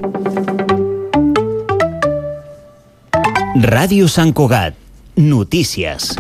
Ràdio Sant Cugat. Notícies.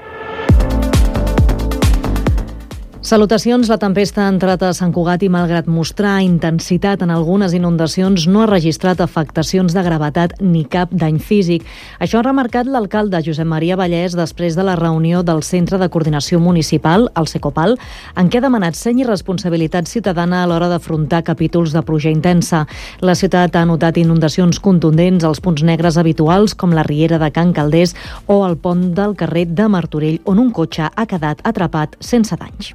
Salutacions. La tempesta ha entrat a Sant Cugat i, malgrat mostrar intensitat en algunes inundacions, no ha registrat afectacions de gravetat ni cap dany físic. Això ha remarcat l'alcalde Josep Maria Vallès després de la reunió del Centre de Coordinació Municipal, el Secopal, en què ha demanat seny i responsabilitat ciutadana a l'hora d'afrontar capítols de pluja intensa. La ciutat ha notat inundacions contundents als punts negres habituals, com la riera de Can Calders o el pont del carrer de Martorell, on un cotxe ha quedat atrapat sense danys.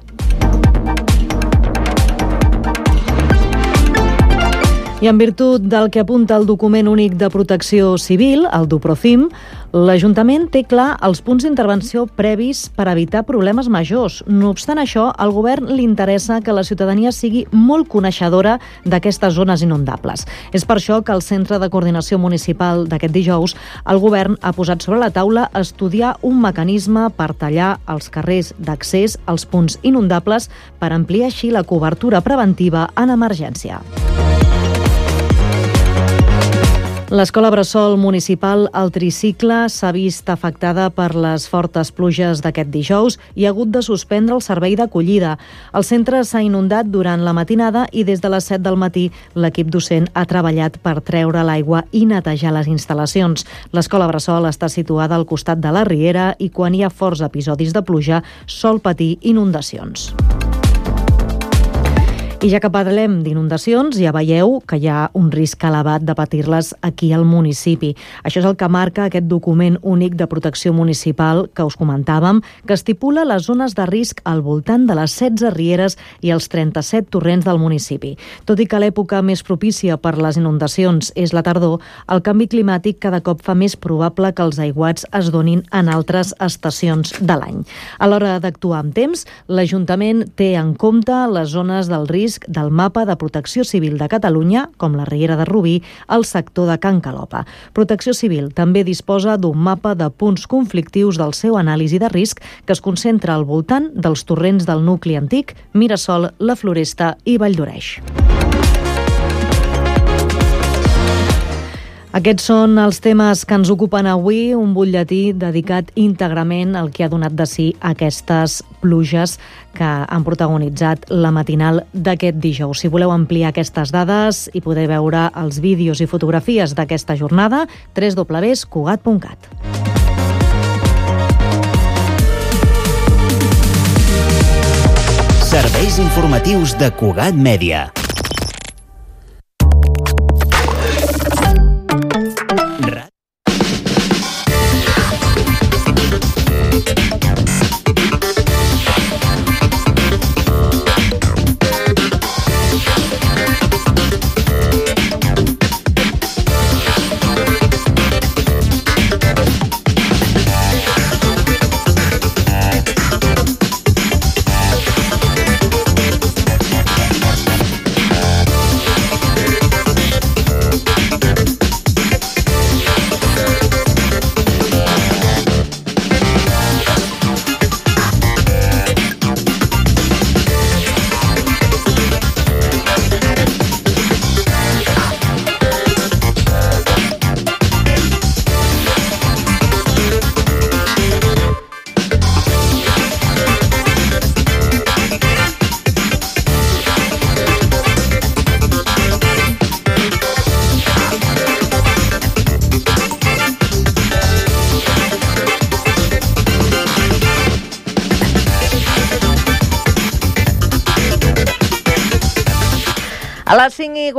I en virtut del que apunta el document únic de protecció civil, el DUPROCIM, l'Ajuntament té clar els punts d'intervenció previs per evitar problemes majors. No obstant això, al govern li interessa que la ciutadania sigui molt coneixedora d'aquestes zones inundables. És per això que al Centre de Coordinació Municipal d'aquest dijous, el govern ha posat sobre la taula estudiar un mecanisme per tallar els carrers d'accés als punts inundables per ampliar així la cobertura preventiva en emergència. L'escola bressol municipal El Tricicle s'ha vist afectada per les fortes pluges d'aquest dijous i ha hagut de suspendre el servei d'acollida. El centre s'ha inundat durant la matinada i des de les 7 del matí l'equip docent ha treballat per treure l'aigua i netejar les instal·lacions. L'escola bressol està situada al costat de la riera i quan hi ha forts episodis de pluja sol patir inundacions. I ja que parlem d'inundacions, ja veieu que hi ha un risc elevat de patir-les aquí al municipi. Això és el que marca aquest document únic de protecció municipal que us comentàvem, que estipula les zones de risc al voltant de les 16 rieres i els 37 torrents del municipi. Tot i que l'època més propícia per les inundacions és la tardor, el canvi climàtic cada cop fa més probable que els aiguats es donin en altres estacions de l'any. A l'hora d'actuar amb temps, l'Ajuntament té en compte les zones del risc del mapa de Protecció Civil de Catalunya, com la Riera de Rubí, al sector de Can Calopa. Protecció Civil també disposa d'un mapa de punts conflictius del seu anàlisi de risc que es concentra al voltant dels torrents del nucli antic, Mirasol, la Floresta i Valldoreix. Aquests són els temes que ens ocupen avui, un butlletí dedicat íntegrament al que ha donat de si aquestes pluges que han protagonitzat la matinal d'aquest dijous. Si voleu ampliar aquestes dades i poder veure els vídeos i fotografies d'aquesta jornada, www.cugat.cat. Serveis informatius de Cugat Mèdia. A les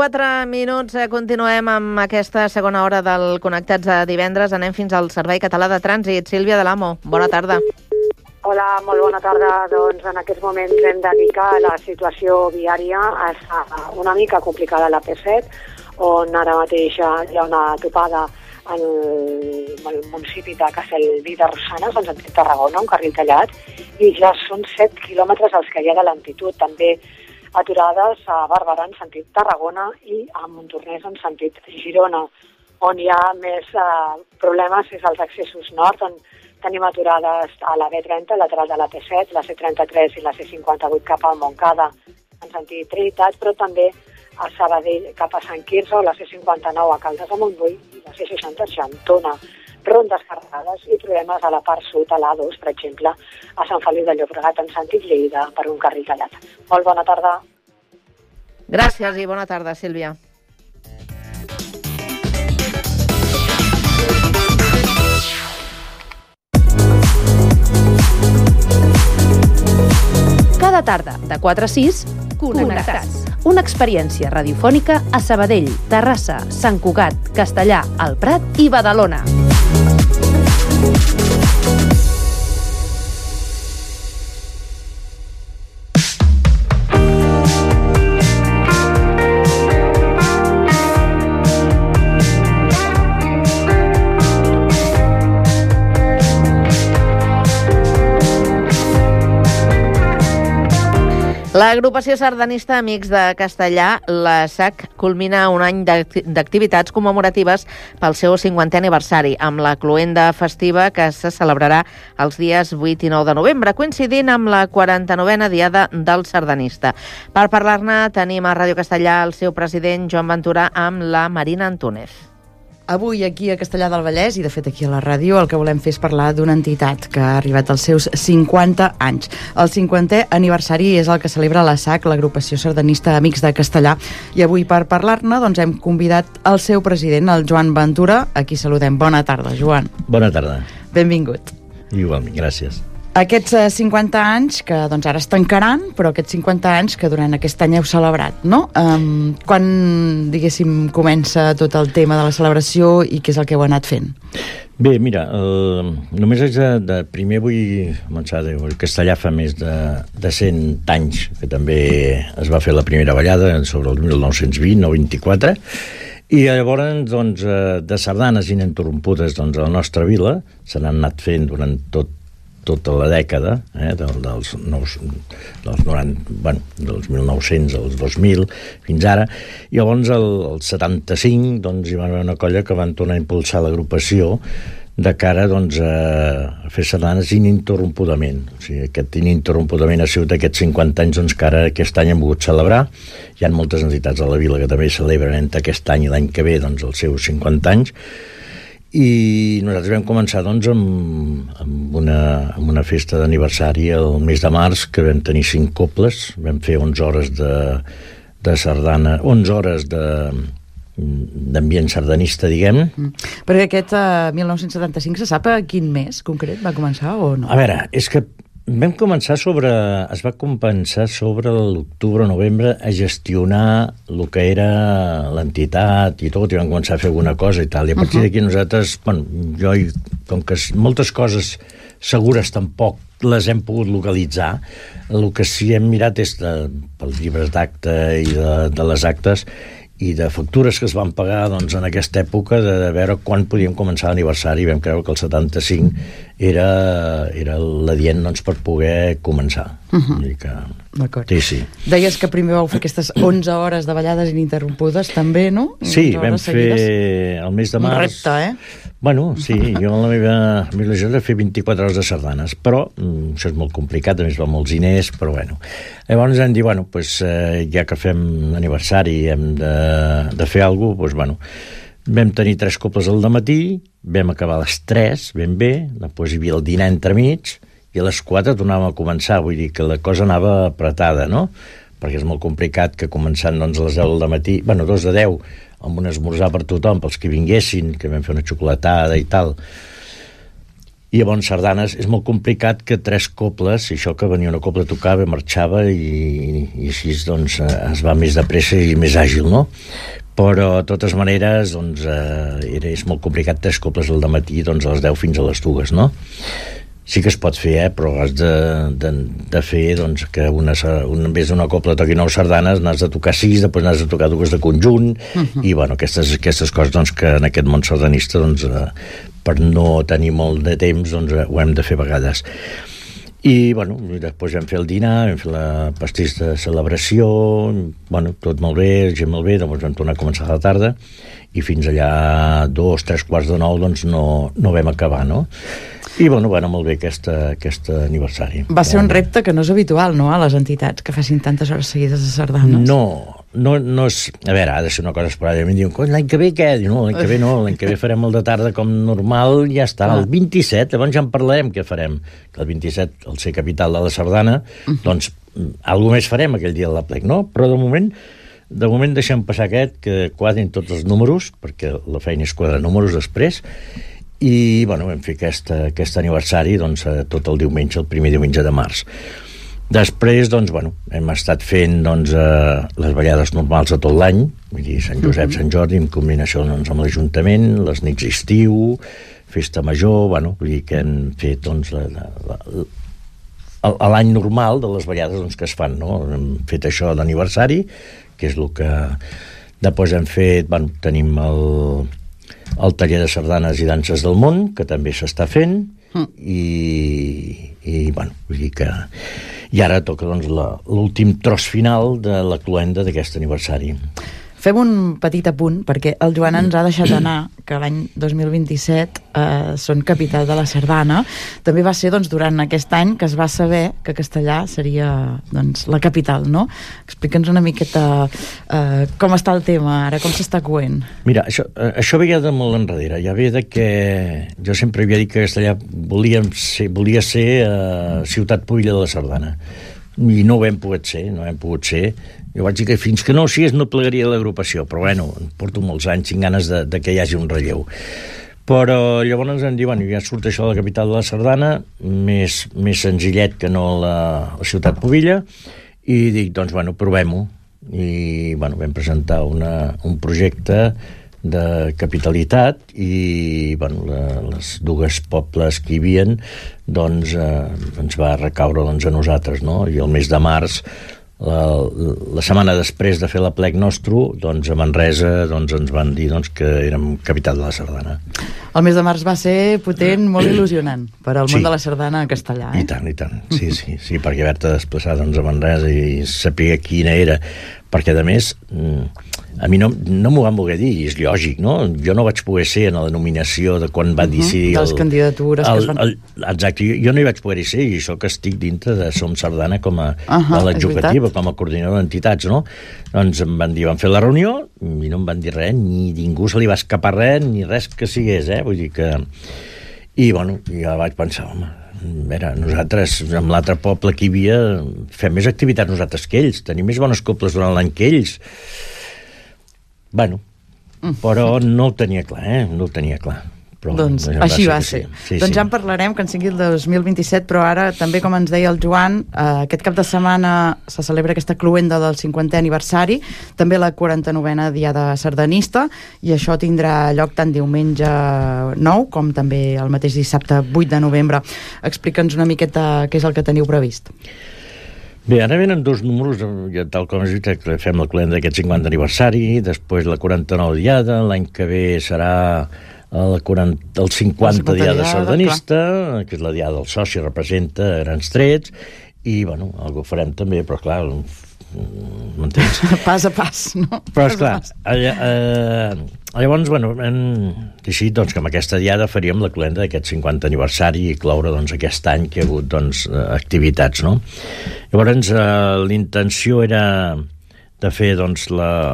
5:04 continuem amb aquesta segona hora del Connectats de divendres. Anem fins al Servei Català de Trànsit. Sílvia Delamo, bona tarda. Hola, molt bona tarda. Doncs en aquests moments hem de dir que la situació viària està una mica complicada a la P7, on ara mateix hi ha una topada en el municipi de Castellví de Rosanes, en sentit Tarragona, un carril tallat, i ja són 7 quilòmetres els que hi ha de lentitud. També aturades a Bàrbara en sentit Tarragona i a Montornès en sentit Girona. On hi ha més problemes és als accessos nord, on tenim aturades a la B30, lateral de la T7, la C33 i la C58 cap a Montcada en sentit Trinitat, però també a Sabadell cap a Sant Quirze, o la C59 a Caldes de Montbui i la C60 a Xantona. Rondes carregades i problemes a la part sud, a l'A2, per exemple, a Sant Feliu de Llobregat, en sentit Lleida, per un carril tallat. Molt bona tarda. Gràcies i bona tarda, Sílvia. Cada tarda, de 4 a 6, Connectats. Una experiència radiofònica a Sabadell, Terrassa, Sant Cugat, Castellar, El Prat i Badalona. L'agrupació sardanista Amics de Castellar, la SAC, culmina un any d'activitats commemoratives pel seu 50è aniversari, amb la cloenda festiva que se celebrarà els dies 8 i 9 de novembre, coincidint amb la 49a Diada del Sardanista. Per parlar-ne tenim a Ràdio Castellar el seu president, Joan Ventura, amb la Marina Antúnez. Avui aquí a Castellar del Vallès, i de fet aquí a la ràdio, el que volem fer és parlar d'una entitat que ha arribat als seus 50 anys. El 50è aniversari és el que celebra la SAC, l'agrupació sardanista Amics de Castellar, i avui per parlar-ne hem convidat el seu president, el Joan Ventura. Aquí saludem. Bona tarda, Joan. Bona tarda. Benvingut. Igualment, gràcies. Aquests 50 anys que ara es tancaran, però aquests 50 anys que durant aquest any heu celebrat, no? Quan, diguéssim, comença tot el tema de la celebració i què és el que heu anat fent? Bé, mira, només primer vull començar a dir que Castellar fa més de 100 anys, que també es va fer la primera ballada sobre el 1920 o 24, i llavors, de sardanes ininterrompudes a la nostra vila, se n'han anat fent durant tota la dècada, dels 1900 als 2000 fins ara, i llavors el 75 hi va haver una colla que van tornar a impulsar l'agrupació de cara a fer sardanes ininterrompudament. O sigui, aquest ininterrompudament ha sigut aquests 50 anys que ara aquest any hem volgut celebrar. Hi ha moltes entitats a la vila que també celebren entre aquest any i l'any que ve els seus 50 anys, i nosaltres vam començar amb una festa d'aniversari el mes de març, que vam tenir 5 cobles, vam fer 11 hores de sardana, 11 hores d'ambient sardanista, diguem. Perquè aquest 1975 se sap a quin mes concret va començar o no? A veure, és que vam començar es va compensar sobre l'octubre o novembre a gestionar el que era l'entitat i tot, i vam començar a fer alguna cosa i tal, i a partir d'aquí nosaltres, jo, com que moltes coses segures tampoc les hem pogut localitzar, el que sí hem mirat és pels llibres d'acte i de les actes i de factures que es van pagar en aquesta època, de veure quan podíem començar l'aniversari, i vam creure que el 75 era l'adient per poder començar. D'acord. Sí. Deies que primer vau fer aquestes 11 hores de ballades ininterrompudes, també, no? Sí, vam fer el mes de març. Un repte, Bueno, sí, jo la meva il·lusió era fer 24 hores de sardanes, però això és molt complicat, a més va molts diners, però bueno. Llavors vam dir, ja que fem aniversari i hem de fer alguna cosa, vam tenir 3 cobles al dematí, vam acabar a les 3, ben bé, després hi havia el dinar entremig, i a les 4 tornàvem a començar, vull dir que la cosa anava apretada, no? Perquè és molt complicat que començant a les 10 del matí, 2 de 10, amb un esmorzar per tothom, pels que vinguessin, que vam fer una xocolatada i tal. I llavors sardanes, és molt complicat que 3 cobles, i això que venia una copla tocava, marxava, i així es va més de pressa i més àgil, no? Però, de totes maneres, és molt complicat 3 cobles al dematí, a les 10 fins a les 2, no? Sí que es pot fer, però has de fer que en vez d'una copla toqui 9 sardanes, n'has de tocar 6, després n'has de tocar 2 de conjunt, i aquestes coses que en aquest món sardanista, per no tenir molt de temps, ho hem de fer a vegades. I, després vam fer el dinar, vam fer la pastís de celebració, tot molt bé, gent molt bé, doncs vam tornar a començar a la tarda, i fins allà 2, 3 quarts de 9, no vam acabar, no? I, bueno, va anar molt bé aquest aniversari. Va ser un repte que no és habitual, no?, a les entitats que facin tantes hores seguides de sardanes. No és... A veure, ha de ser una cosa esporàdica. Em diuen, l'any que ve què? Diu, no, l'any que ve no, l'any que ve farem el de tarda com normal, ja està. El 27, llavors ja en parlarem què farem. Que el 27, al ser capital de la sardana, doncs, alguna més farem aquell dia de l'Aplec, no? Però de moment deixem passar aquest, que quadrin tots els números, perquè la feina és quadrar números després, i, bueno, vam fer aquest aniversari, doncs, tot el diumenge, el primer diumenge de març. Després, doncs, bueno, hem estat fent, doncs, les ballades normals de tot l'any, vull dir, Sant Josep, Sant Jordi, en combinació, doncs, amb l'Ajuntament, les nits d'estiu, festa major, bueno, vull dir que hem fet, doncs, l'any normal de les ballades, doncs, que es fan, no? Hem fet això d'aniversari, que és el que després hem fet, bueno, tenim el taller de sardanes i danses del món, que també s'està fent, i bueno, vull dir que... I ara toca, doncs, l'últim tros final de la cloenda d'aquest aniversari. Fem un petit apunt, perquè el Joan ens ha deixat anar que l'any 2027 són capital de la sardana. També va ser, doncs, durant aquest any que es va saber que Castellà seria, doncs, la capital, no? Explica'ns una miqueta com està el tema ara, com s'està coent. Mira, això veia de molt enrere. Ja ve de que jo sempre havia dit que Castellà volia ser ciutat pubilla de la sardana. I no ho hem pogut ser. Jo vaig dir que fins que no ho sigués no plegaria l'agrupació, però bueno, porto molts anys, tinc ganes de que hi hagi un relleu. Però llavors ens han dit, bueno, ja surt això de la capital de la sardana, més senzillet que no la ciutat pubilla, i dic, doncs, bueno, provem-ho. I, bueno, vam presentar un projecte de capitalitat i, bueno, les dues pobles que hi havien, doncs, ens va recaure, doncs, a nosaltres, no? I el mes de març, la setmana després de fer l'Aplec nostre, doncs, a Manresa, doncs, ens van dir, doncs, que érem capital de la sardana. El mes de març va ser potent, molt il·lusionant per al món de la sardana a Castellà, I tant. Sí, perquè haver-te desplaçat, doncs, a Manresa i saber quina era, perquè, a més, a mi no m'ho van voler dir, i és lògic, no? Jo no vaig poder ser en la nominació de quan va decidir... De les candidatures que es van... Exacte, jo no hi vaig poder ser, i això que estic dintre de Som Sardana com a l'executiva, com a coordinador d'entitats, no? Doncs em van dir, van fer la reunió, i no em van dir res, ni ningú se li va escapar res, ni res que sigués, vull dir que... I, bueno, ja vaig pensar, home, a veure, nosaltres, amb l'altre poble que hi havia, fem més activitats nosaltres que ells, tenim més bones coples durant l'any que ells. Bueno, però no ho tenia clar, no ho tenia clar. Però doncs així va ser. Sí, doncs ja en parlarem, que en sigui el 2027, però ara també, com ens deia el Joan, aquest cap de setmana se celebra aquesta cloenda del 50è aniversari, també la 49a Diada Sardanista, i això tindrà lloc tant diumenge 9 com també el mateix dissabte 8 de novembre. Explica'ns una miqueta què és el que teniu previst. Bé, ara venen dos números, tal com has dit, que fem la cloenda d'aquest 50 aniversari, després la 49 Diada, l'any que ve serà el 50 Diada Sardanista, clar, que és la Diada del Soci, representa grans trets, i, bueno, algo farem també, però, clar, m'entens? Pas a pas, no? Però, esclar, llavors, bueno, hem decidit, doncs, que amb aquesta diada faríem la cloenda d'aquest 50 aniversari i cloure, doncs, aquest any que hi ha hagut, doncs, activitats, no? Llavors, l'intenció era de fer, doncs,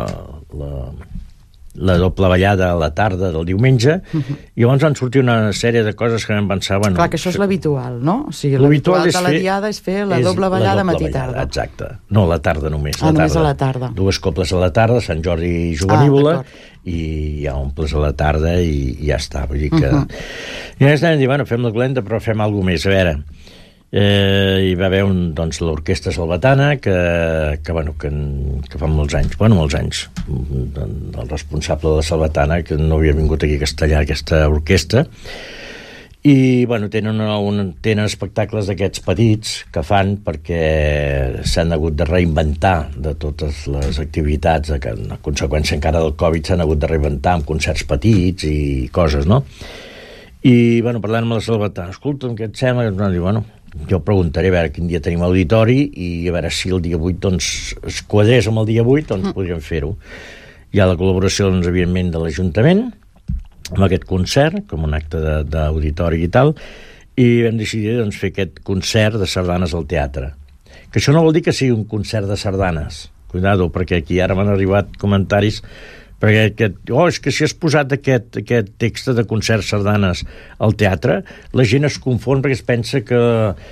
la doble ballada a la tarda del diumenge, i llavors van sortir una sèrie de coses que vam pensar... Bueno, clar, que això és l'habitual, no? O sigui, l'habitual de la diada és fer la doble ballada matí-tarda. Exacte. No, la tarda només. Només a la tarda. Dues coples a la tarda, Sant Jordi Jovenívola, i ja omples a la tarda i ja està. Vull dir que... I llavors vam dir, bueno, fem la cloenda, però fem alguna més. A veure, hi va haver doncs, l'orquestra salvatana que fa molts anys, el responsable de la Salvatana, que no havia vingut aquí a Castellà, aquesta orquestra, i bueno, tenen espectacles d'aquests petits que fan perquè s'han hagut de reinventar de totes les activitats, que a conseqüència encara del Covid s'han hagut de reinventar amb concerts petits i coses, no? I bueno, parlant amb la Salvatana, escolta'm, què et sembla? I van dir, bueno, jo preguntaré a veure quin dia tenim auditori i a veure si el dia 8 doncs, es quadrés amb el dia 8, doncs podríem fer-ho. Hi ha la col·laboració, doncs, evidentment, de l'Ajuntament amb aquest concert, com un acte d'auditori i tal, i vam decidir doncs, fer aquest concert de sardanes al teatre. Que això no vol dir que sigui un concert de sardanes, cuidado, perquè aquí ara m'han arribat comentaris perquè és que si has posat aquest text de concert sardanes al teatre, la gent es confon perquè es pensa que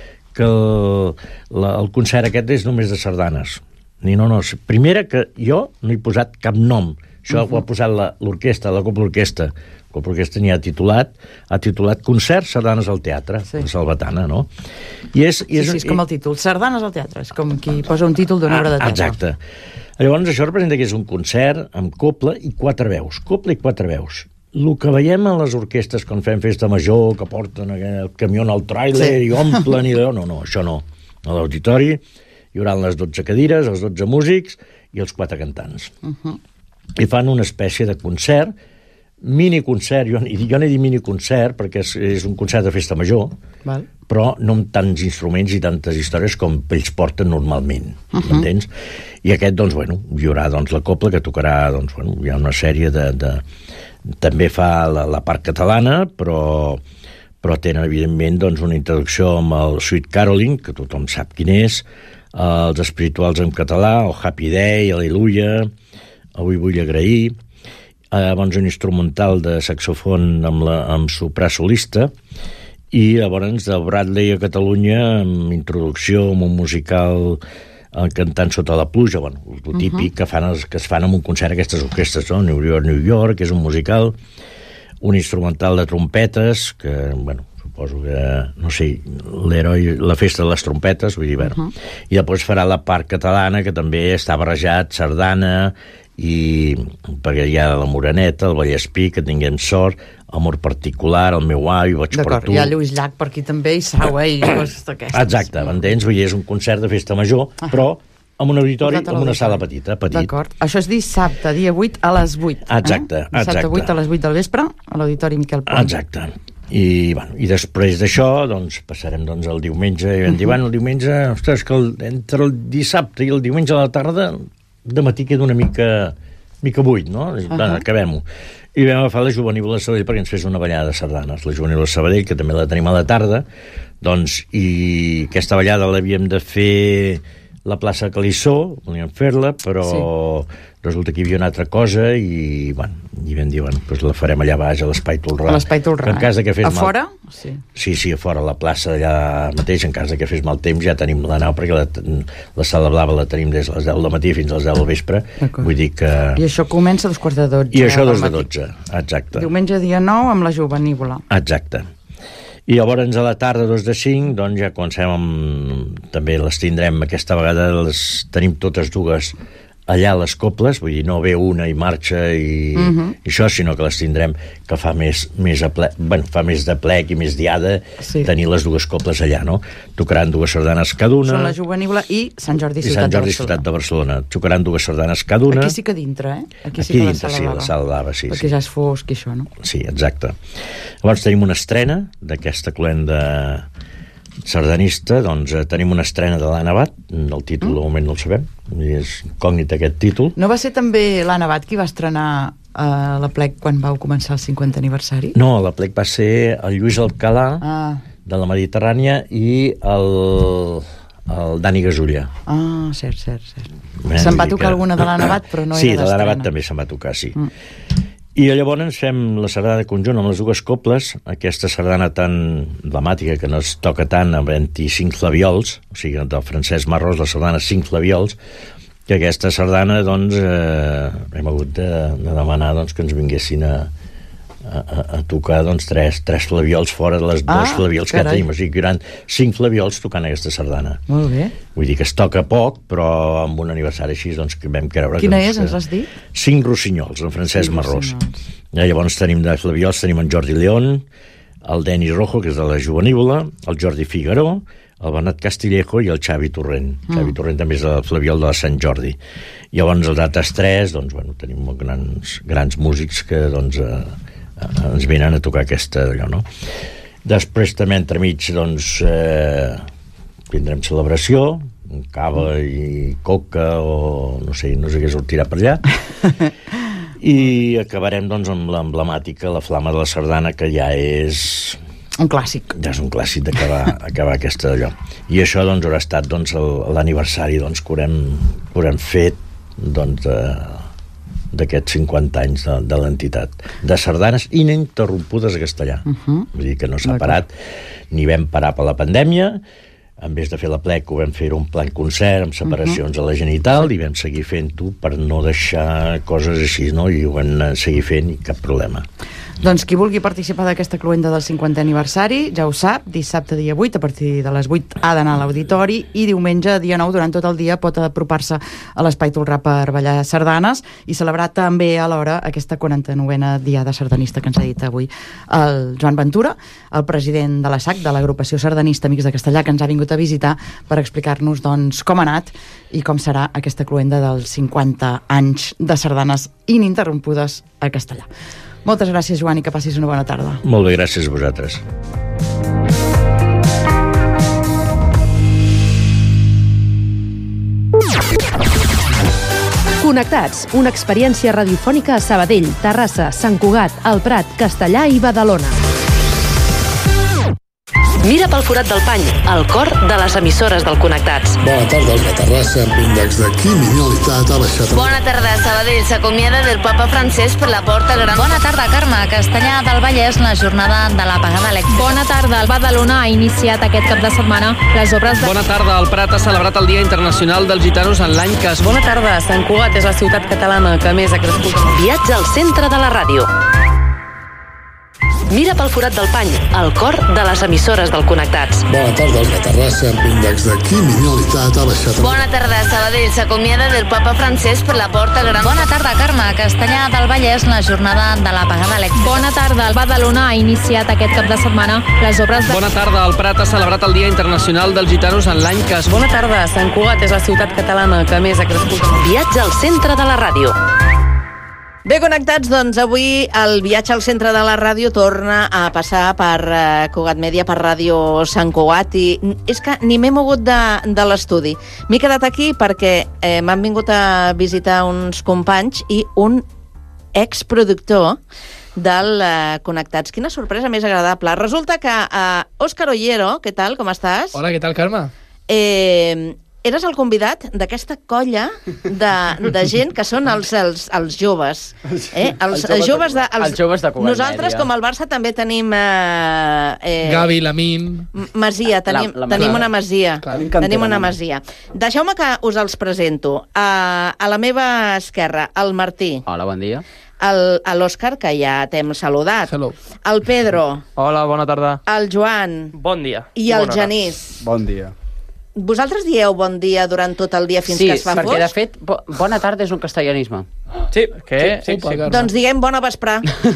el concert aquest és només de sardanes. No. Primera, que jo no he posat cap nom. Això ho ha posat l'orquestra, la Copla Orquestra. La Copla Orquestra n'hi ha titulat Concert Sardanes al Teatre, de Salvatana, no? És com el títol. Sardanes al teatre. És com qui posa un títol d'una obra de teatre. Exacte. Llavors, això representa que és un concert amb copla i 4 veus. Copla i 4 veus. El que veiem a les orquestres quan fem festa major, que porten el camió al tràiler i omplen i no, això no. A l'auditori hi haurà les 12 cadires, els 12 músics i els 4 cantants. I fan una espècie de concert, miniconcert, jo n'he dit miniconcert perquè és un concert de festa major, però no amb tants instruments i tantes històries com ells porten normalment, m'entens? I aquest, doncs, hi haurà la copla que tocarà, hi ha una sèrie de també fa la part catalana, però tenen, evidentment, una introducció amb el Sweet Caroline, que tothom sap quin és, els espirituals en català, el Happy Day, Aleluia, Avui vull agrair, llavors un instrumental de saxofon amb soprà solista, i llavors de Bradley a Catalunya amb introducció, amb un musical cantant sota la pluja, el típic que es fan en un concert aquestes orquestres, no? New York, New York, és un musical, un instrumental de trompetes, que, suposo que, no sé, l'heroi, la festa de les trompetes, vull dir, i després farà la part catalana, que també està barrejat, sardana, i perquè hi ha la Moreneta, el Vallespí, que tinguem sort, Amor particular, el meu avi, Boig per tu. Hi ha Lluís Llach per aquí també, i Saua, i coses d'aquestes. Exacte, m'entens? Vull dir, és un concert de festa major, però amb un auditori, amb una sala petita. D'acord. Això és dissabte, dia 8 a les 8. Exacte. Dissabte 8 a les 8 del vespre, a l'auditori Miquel Pont. Exacte. I després d'això, passarem el diumenge, i vam dir, el diumenge, ostres, que entre el dissabte i el diumenge a la tarda, de matí queda una mica buit, no? Acabem-ho. I vam agafar la Juvenívola de Sabadell perquè ens fes una ballada de sardanes. La Juvenívola de Sabadell, que també la tenim a la tarda, i aquesta ballada l'havíem de fer la plaça Calissó, volíem fer-la, però resulta que hi havia una altra cosa i vam dir, la farem allà baix, a l'Espai Tolrà. A l'Espai Tolrà. En cas que fes a fora? Sí, a fora, a la plaça allà mateix, en cas que fes mal temps ja tenim la nau, perquè la sala blava la tenim des de les 10 del matí fins a les 10 del vespre. Vull dir que... I això comença a 2:45. I això a 2:12, exacte. Diumenge dia 9 amb la Juvenívola. Exacte. I llavors a la tarda, 2:05, ja comencem amb... També les tindrem, aquesta vegada les tenim totes dues allà a les coples, vull dir, no ve una i marxa i això, sinó que les tindrem, que fa més de plec i més diada tenir les dues coples allà, no? Tocaran dues sardanes cada una. Són la Juvenívola i Sant Jordi Ciutat de Barcelona. Tocaran dues sardanes cada una. Aquí sí que dintre, Aquí dintre, sí, la sala blava, sí. Perquè ja és fosc i això, no? Sí, exacte. Llavors tenim una estrena d'aquesta cluenda sardanista, tenim una estrena de l'Anna Abad, el títol de moment no el sabem, és incògnit aquest títol. No va ser també l'Anna Abad qui va estrenar a la Plec quan vau començar el 50 aniversari? No, a la Plec va ser el Lluís Alcalà de la Mediterrània i el Dani Gasulla. Cert. Se'n va tocar alguna de l'Anna Abad, però no era d'estrena. Sí, de l'Anna Abad també se'n va tocar, sí. I llavors fem la sardana de conjunt amb les dues coples, aquesta sardana tan emblemàtica que no es toca tant amb 25 flaviols, o sigui, del Francesc Marrós, la sardana 5 flaviols, que aquesta sardana, hem hagut de demanar que ens vinguessin a tocar tres flaviols fora de les dos flaviols que tenim, o sigui que hi haurà 5 flaviols tocant aquesta sardana. Molt bé. Vull dir que es toca poc, però amb un aniversari així que vam creure... Quina és, ens has dit? 5 rossinyols, en Francesc Marrós. Llavors tenim de flaviols, tenim en Jordi León, el Denis Rojo, que és de la Juvenívola, el Jordi Figaró, el Bernat Castillejo i el Xavi Torrent. Xavi Torrent també és del flaviol de la Sant Jordi. Llavors els altres 3, tenim grans músics que ens venen a tocar aquesta allò, no? Després també entremig tindrem celebració, cava i coca o no sé què sortirà per allà i acabarem amb l'emblemàtica, la flama de la sardana, que ja és Un clàssic. Ja és un clàssic d'acabar aquesta allò. I això doncs haurà estat l'aniversari doncs, que haurem fet doncs, d'aquests 50 anys de l'entitat. De sardanes ininterrompudes a castellà. Vull dir que no s'ha parat, ni vam parar per la pandèmia. En vez de fer la plec, ho vam fer un plan concert amb separacions a la genital i vam seguir fent-ho per no deixar coses així, no? I ho vam seguir fent i cap problema. Doncs qui vulgui participar d'aquesta cluenda del 50è aniversari, ja ho sap, dissabte dia 8, a partir de les 8 ha d'anar a l'auditori i diumenge dia 9, durant tot el dia, pot apropar-se a l'Espai Tolrà per ballar sardanes i celebrar també alhora aquesta 49a Diada Sardanista que ens ha dit avui el Joan Ventura, el president de la SAC, de l'agrupació sardanista Amics de Castellà, que ens ha vingut a visitar per explicar-nos doncs, com ha anat i com serà aquesta cluenda dels 50 anys de sardanes ininterrompudes a Castellà. Moltes gràcies, Joan, i que passis una bona tarda. Molt bé, gràcies a vosaltres. Connectats, una experiència radiofònica a Sabadell, Terrassa, Sant Cugat, El Prat, Castellà i Badalona. Mira pel forat del pany, el cor de les emissores del Connectats. Bona tarda, la Terrassa, amb índex de criminalitat ha baixat. Bona tarda, Sabadell s'acomiada del papa francès per la porta gran. Bona tarda, Carme. Castellà del Vallès, la jornada de l'apagada elèctrica. Bona tarda, el Badalona ha iniciat aquest cap de setmana les obres de... Bona tarda, el Prat ha celebrat el Dia Internacional dels Gitanos en l'any que es... Bona tarda, Sant Cugat és la ciutat catalana que més ha crescut. Viatge al centre de la ràdio. Mira pel forat del pany, el cor de les emissores del Connectats. Bona tarda, la Terrassa, amb índex de criminalitat ha baixat. Bona tarda, Sabadell s'acomiada del papa francès per la porta gran. Bona tarda, Carme. Castellà del Vallès, la jornada de l'apagada elèctrica. Bona tarda, el Badalona ha iniciat aquest cap de setmana les obres de... Bona tarda, el Prat ha celebrat el Dia Internacional dels Gitanos en l'any que es... Bona tarda, Sant Cugat és la ciutat catalana que més ha crescut. Viatge al centre de la ràdio. Bé, connectats, doncs avui el viatge al centre de la ràdio torna a passar per Cugat Mèdia, per Ràdio Sant Cugat, i és que ni m'he mogut de l'estudi. M'he quedat aquí perquè m'han vingut a visitar uns companys i un exproductor del Connectats. Quina sorpresa més agradable. Resulta que Òscar Ollero, què tal, com estàs? Hola, què tal, Carme? Eres el convidat d'aquesta colla de gent que són els joves. Els joves de Cugat Mèdia. Nosaltres, com el Barça, també tenim... Gavi, Lamim... Masia, tenim una masia. Tenim una masia. Deixeu-me que us els presento. A la meva esquerra, el Martí. Hola, bon dia. L'Òscar, que ja t'hem saludat. Hello. El Pedro. Hola, bona tarda. El Joan. Bon dia. I el Genís. Bon dia. Vosaltres dieu bon dia durant tot el dia fins que es fa fosc? Sí, perquè de fet, bona tarda és un castellanisme. Sí, sí. Doncs diguem bona vesprà.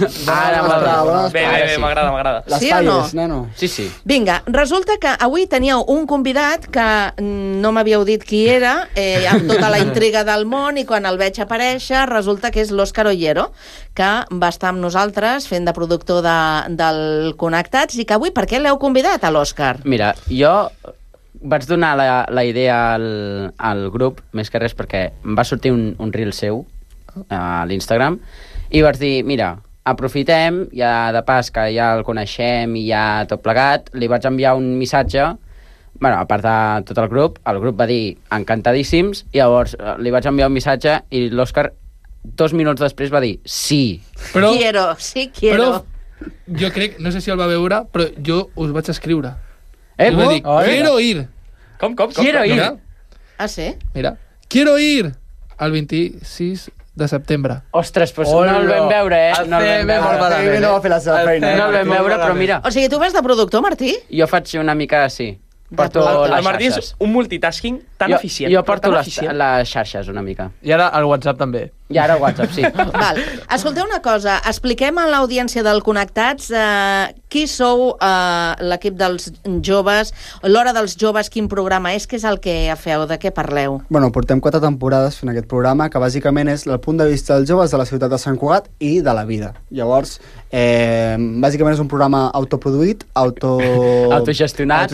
Bé, m'agrada. Sí o no? Neno? Sí. Vinga, resulta que avui teníeu un convidat que no m'havíeu dit qui era, amb tota la intriga del món, i quan el veig aparèixer resulta que és l'Òscar Ollero, que va estar amb nosaltres fent de productor del Connectats, i que avui per què l'heu convidat, a l'Òscar? Mira, jo vaig donar la idea al grup, més que res perquè em va sortir un reel seu a l'Instagram, i vaig dir, mira, aprofitem, ja de pas que ja el coneixem i ja tot plegat, li vaig enviar un missatge, bueno, a part de tot el grup va dir encantadíssims, i llavors li vaig enviar un missatge i l'Òscar 2 minuts després va dir sí. Quiero. Però jo crec, no sé si el va veure, però jo us vaig escriure. Jo vaig dir, quiero ir. Com? Quiero ir. Ah, sí? Mira, quiero ir al 26 de setembre. Ostres, doncs no el vam veure, No va fer la seva feina. No el vam veure, però mira. O sigui, tu vas de productor, Martí? Jo faig una mica, sí. Porto el Martí és un multitasking tan eficient. Jo porto les xarxes una mica. I ara el WhatsApp també. I ara el WhatsApp, sí. Val. Escolteu una cosa, expliquem a l'audiència del Connectats qui sou l'equip dels joves, l'Hora dels Joves, quin programa és, què és el que feu, de què parleu? Bueno, portem 4 temporades fent aquest programa, que bàsicament és el punt de vista dels joves de la ciutat de Sant Cugat i de la vida. Llavors, bàsicament és un programa autoproduït, autogestionat,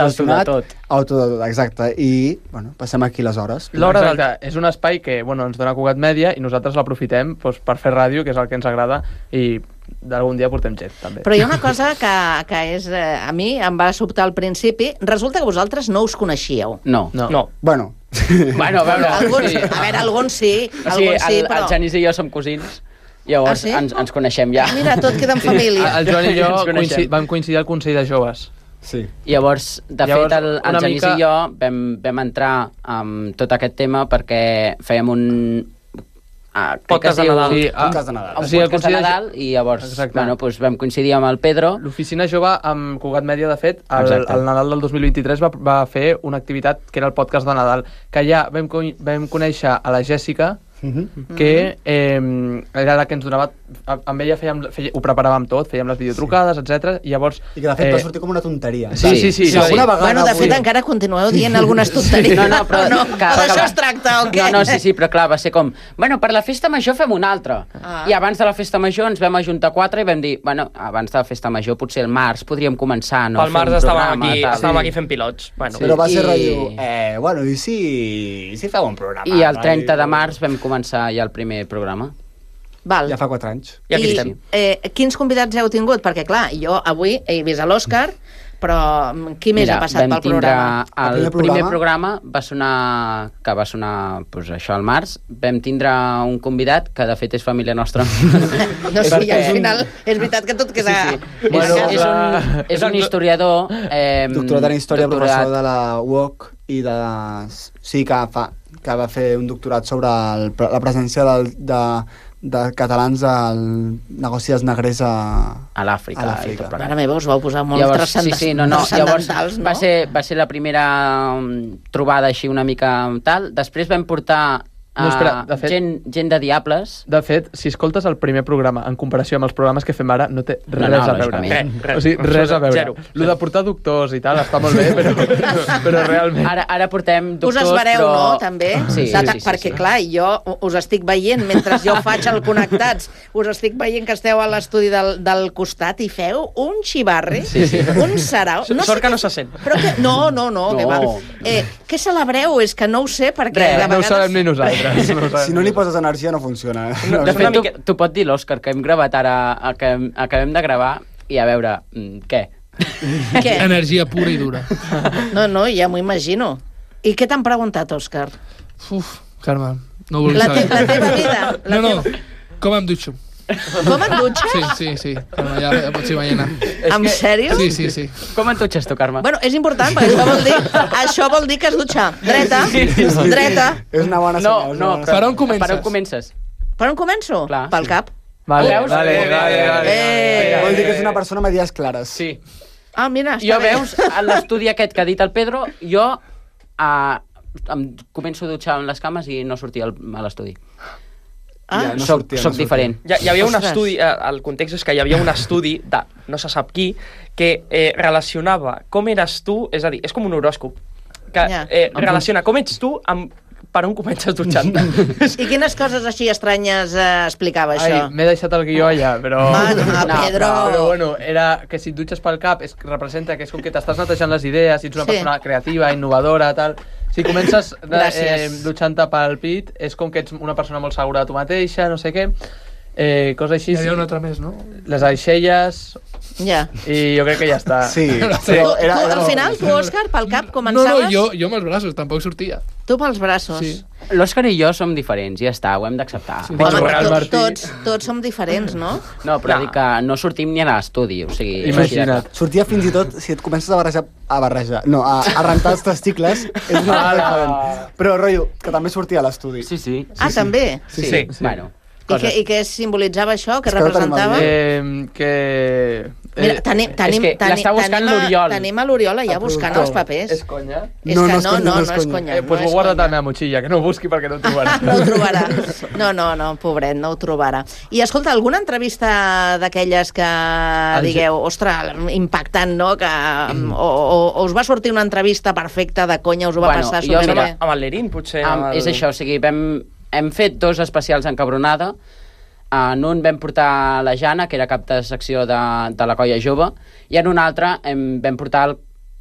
exacte, i bueno, passem aquí les hores. L'Hora és un espai que ens dona Cugat Mèdia i nosaltres l'aprofitem per fer ràdio, que és el que ens agrada, i d'algun dia portem gent, també. Però hi ha una cosa que és, a mi em va sobtar al principi. Resulta que vosaltres no us coneixíeu. No. Bueno, Bueno, a veure... Alguns, a veure, alguns sí, O sigui, alguns sí, però... el Genís i jo som cosins, llavors ens coneixem ja. Mira, tot queda en família. El Joan i jo vam coincidir al Consell de Joves. Sí. Llavors, de fet, el Genís i jo vam entrar amb tot aquest tema perquè fèiem un... podcast de Nadal. Sí, un podcast de Nadal i llavors vam coincidir amb el Pedro. L'Oficina Jove amb Cugat Mèdia, de fet, el Nadal del 2023 va fer una activitat que era el podcast de Nadal, que ja vam conèixer a la Jèssica, que era la que ens donava... Amb ella ho preparàvem tot, fèiem les videotrucades, etc. I llavors... I que de fet va sortir com una tonteria. Sí. Bueno, de fet, encara continueu dient algunes tonteries. No, però d'això es tracta, o què? No, sí, però clar, va ser com... Bueno, per la festa major fem una altra. I abans de la festa major ens vam ajuntar 4 i vam dir, bueno, abans de la festa major, potser el març podríem començar, no? Pel març estàvem aquí fent pilots. Però va ser rotllo... Bueno, i si feu un programa? I el 30 de març vam començar ja el primer programa. Val. Ja fa 4 anys. I aquí estem. Quins convidats heu tingut? Perquè, clar, jo avui he vist l'Òscar, però qui més ha passat pel programa? El primer programa va sonar pues, això al març. Vam tindre un convidat que de fet és família nostra. No, sí, al final és veritat que tot queda... És un historiador... Doctorat en història, professor de la UOC i de... Sí, que va fer un doctorat sobre la presència de catalans al negoci dels negrers a l'Àfrica. Mare meva, us vau posar molt transcendentals, no? Va ser la primera trobada així una mica tal. Després vam portar gent de Diables. De fet, si escoltes el primer programa en comparació amb els programes que fem ara, no té res a veure. O sigui, res a veure. Lo de portar doctors i tal està molt bé, però realment... Ara portem doctors, us esvereu, però... no, també? Sí. Perquè, clar, jo us estic veient, mentre jo faig el Connectats, us estic veient que esteu a l'estudi del costat i feu un xivarri, un sarau... Sort que no se sent. No, que va. Què celebreu? És que no ho sé, perquè de vegades... No ho sabem ni nosaltres. Si no li poses energia no funciona. De fet, t'ho pot dir l'Òscar, que hem gravat ara, que acabem de gravar, i a veure, què? Energia pura i dura. No, ja m'ho imagino. I què t'han preguntat, Òscar? Carme, no vulguis saber. La teva vida. No, com em dutxo? Com et dutxes? Sí. Carme, ja pots imaginar. En sèrio? Sí. Com et dutxes tu, Carme? Bueno, és important, perquè això vol dir que es dutxa. Dreta. És una bona senyal. No. Per on comences? Per on començo? Clar. Pel cap. Vale. Vol dir que és una persona amb idees clares. Sí. Mira, està bé. Jo veus, a l'estudi aquest que ha dit el Pedro, jo em començo a dutxar amb les cames i no sortir a l'estudi. Soc diferent. Hi havia un estudi, el context és que hi havia un estudi de no se sap qui, que relacionava com eres tu, és a dir, és com un horòscop, que relaciona com ets tu amb per on comences dutxant-te. I quines coses així estranyes explicava això? M'he deixat el guió allà, però... Pedro! Però bueno, era que si et dutxes pel cap representa que és com que t'estàs netejant les idees, si ets una persona creativa, innovadora, tal... Si comences dutxant-te pel pit, és com que ets una persona molt segura de tu mateixa, no sé què, cosa així... Hi havia una altra més, no? Les aixelles... Ja. I jo crec que ja està. Sí. Al final, tu, Òscar, pel cap començaves... No, jo amb els braços, tampoc sortia. Tu pels braços. Sí. L'Òscar i jo som diferents, ja està, ho hem d'acceptar. Home, tots som diferents, no? No, però dic que no sortim ni a l'estudi, o sigui... Imagina't. Sortia fins i tot, si et comences a rentar els testicles, és una cosa diferent. Però, rotllo, que també sortia a l'estudi. Sí. També? Sí. Bueno... I què simbolitzava això? Què representava? Mira, tenim a l'Oriol allà buscant els papers. És conya? No és conya. Doncs m'ho guarda a la meva motxilla, que no ho busqui perquè no ho trobarà. No ho trobarà. No, pobret, no ho trobarà. I escolta, alguna entrevista d'aquelles que digueu, ostres, impactant, no? O us va sortir una entrevista perfecta de conya, us ho va passar superbé? Amb el Lerín, potser. És això, o sigui, hem fet 2 especials encabronada. En un vam portar la Jana, que era cap de secció de la colla jove, i en un altre vam portar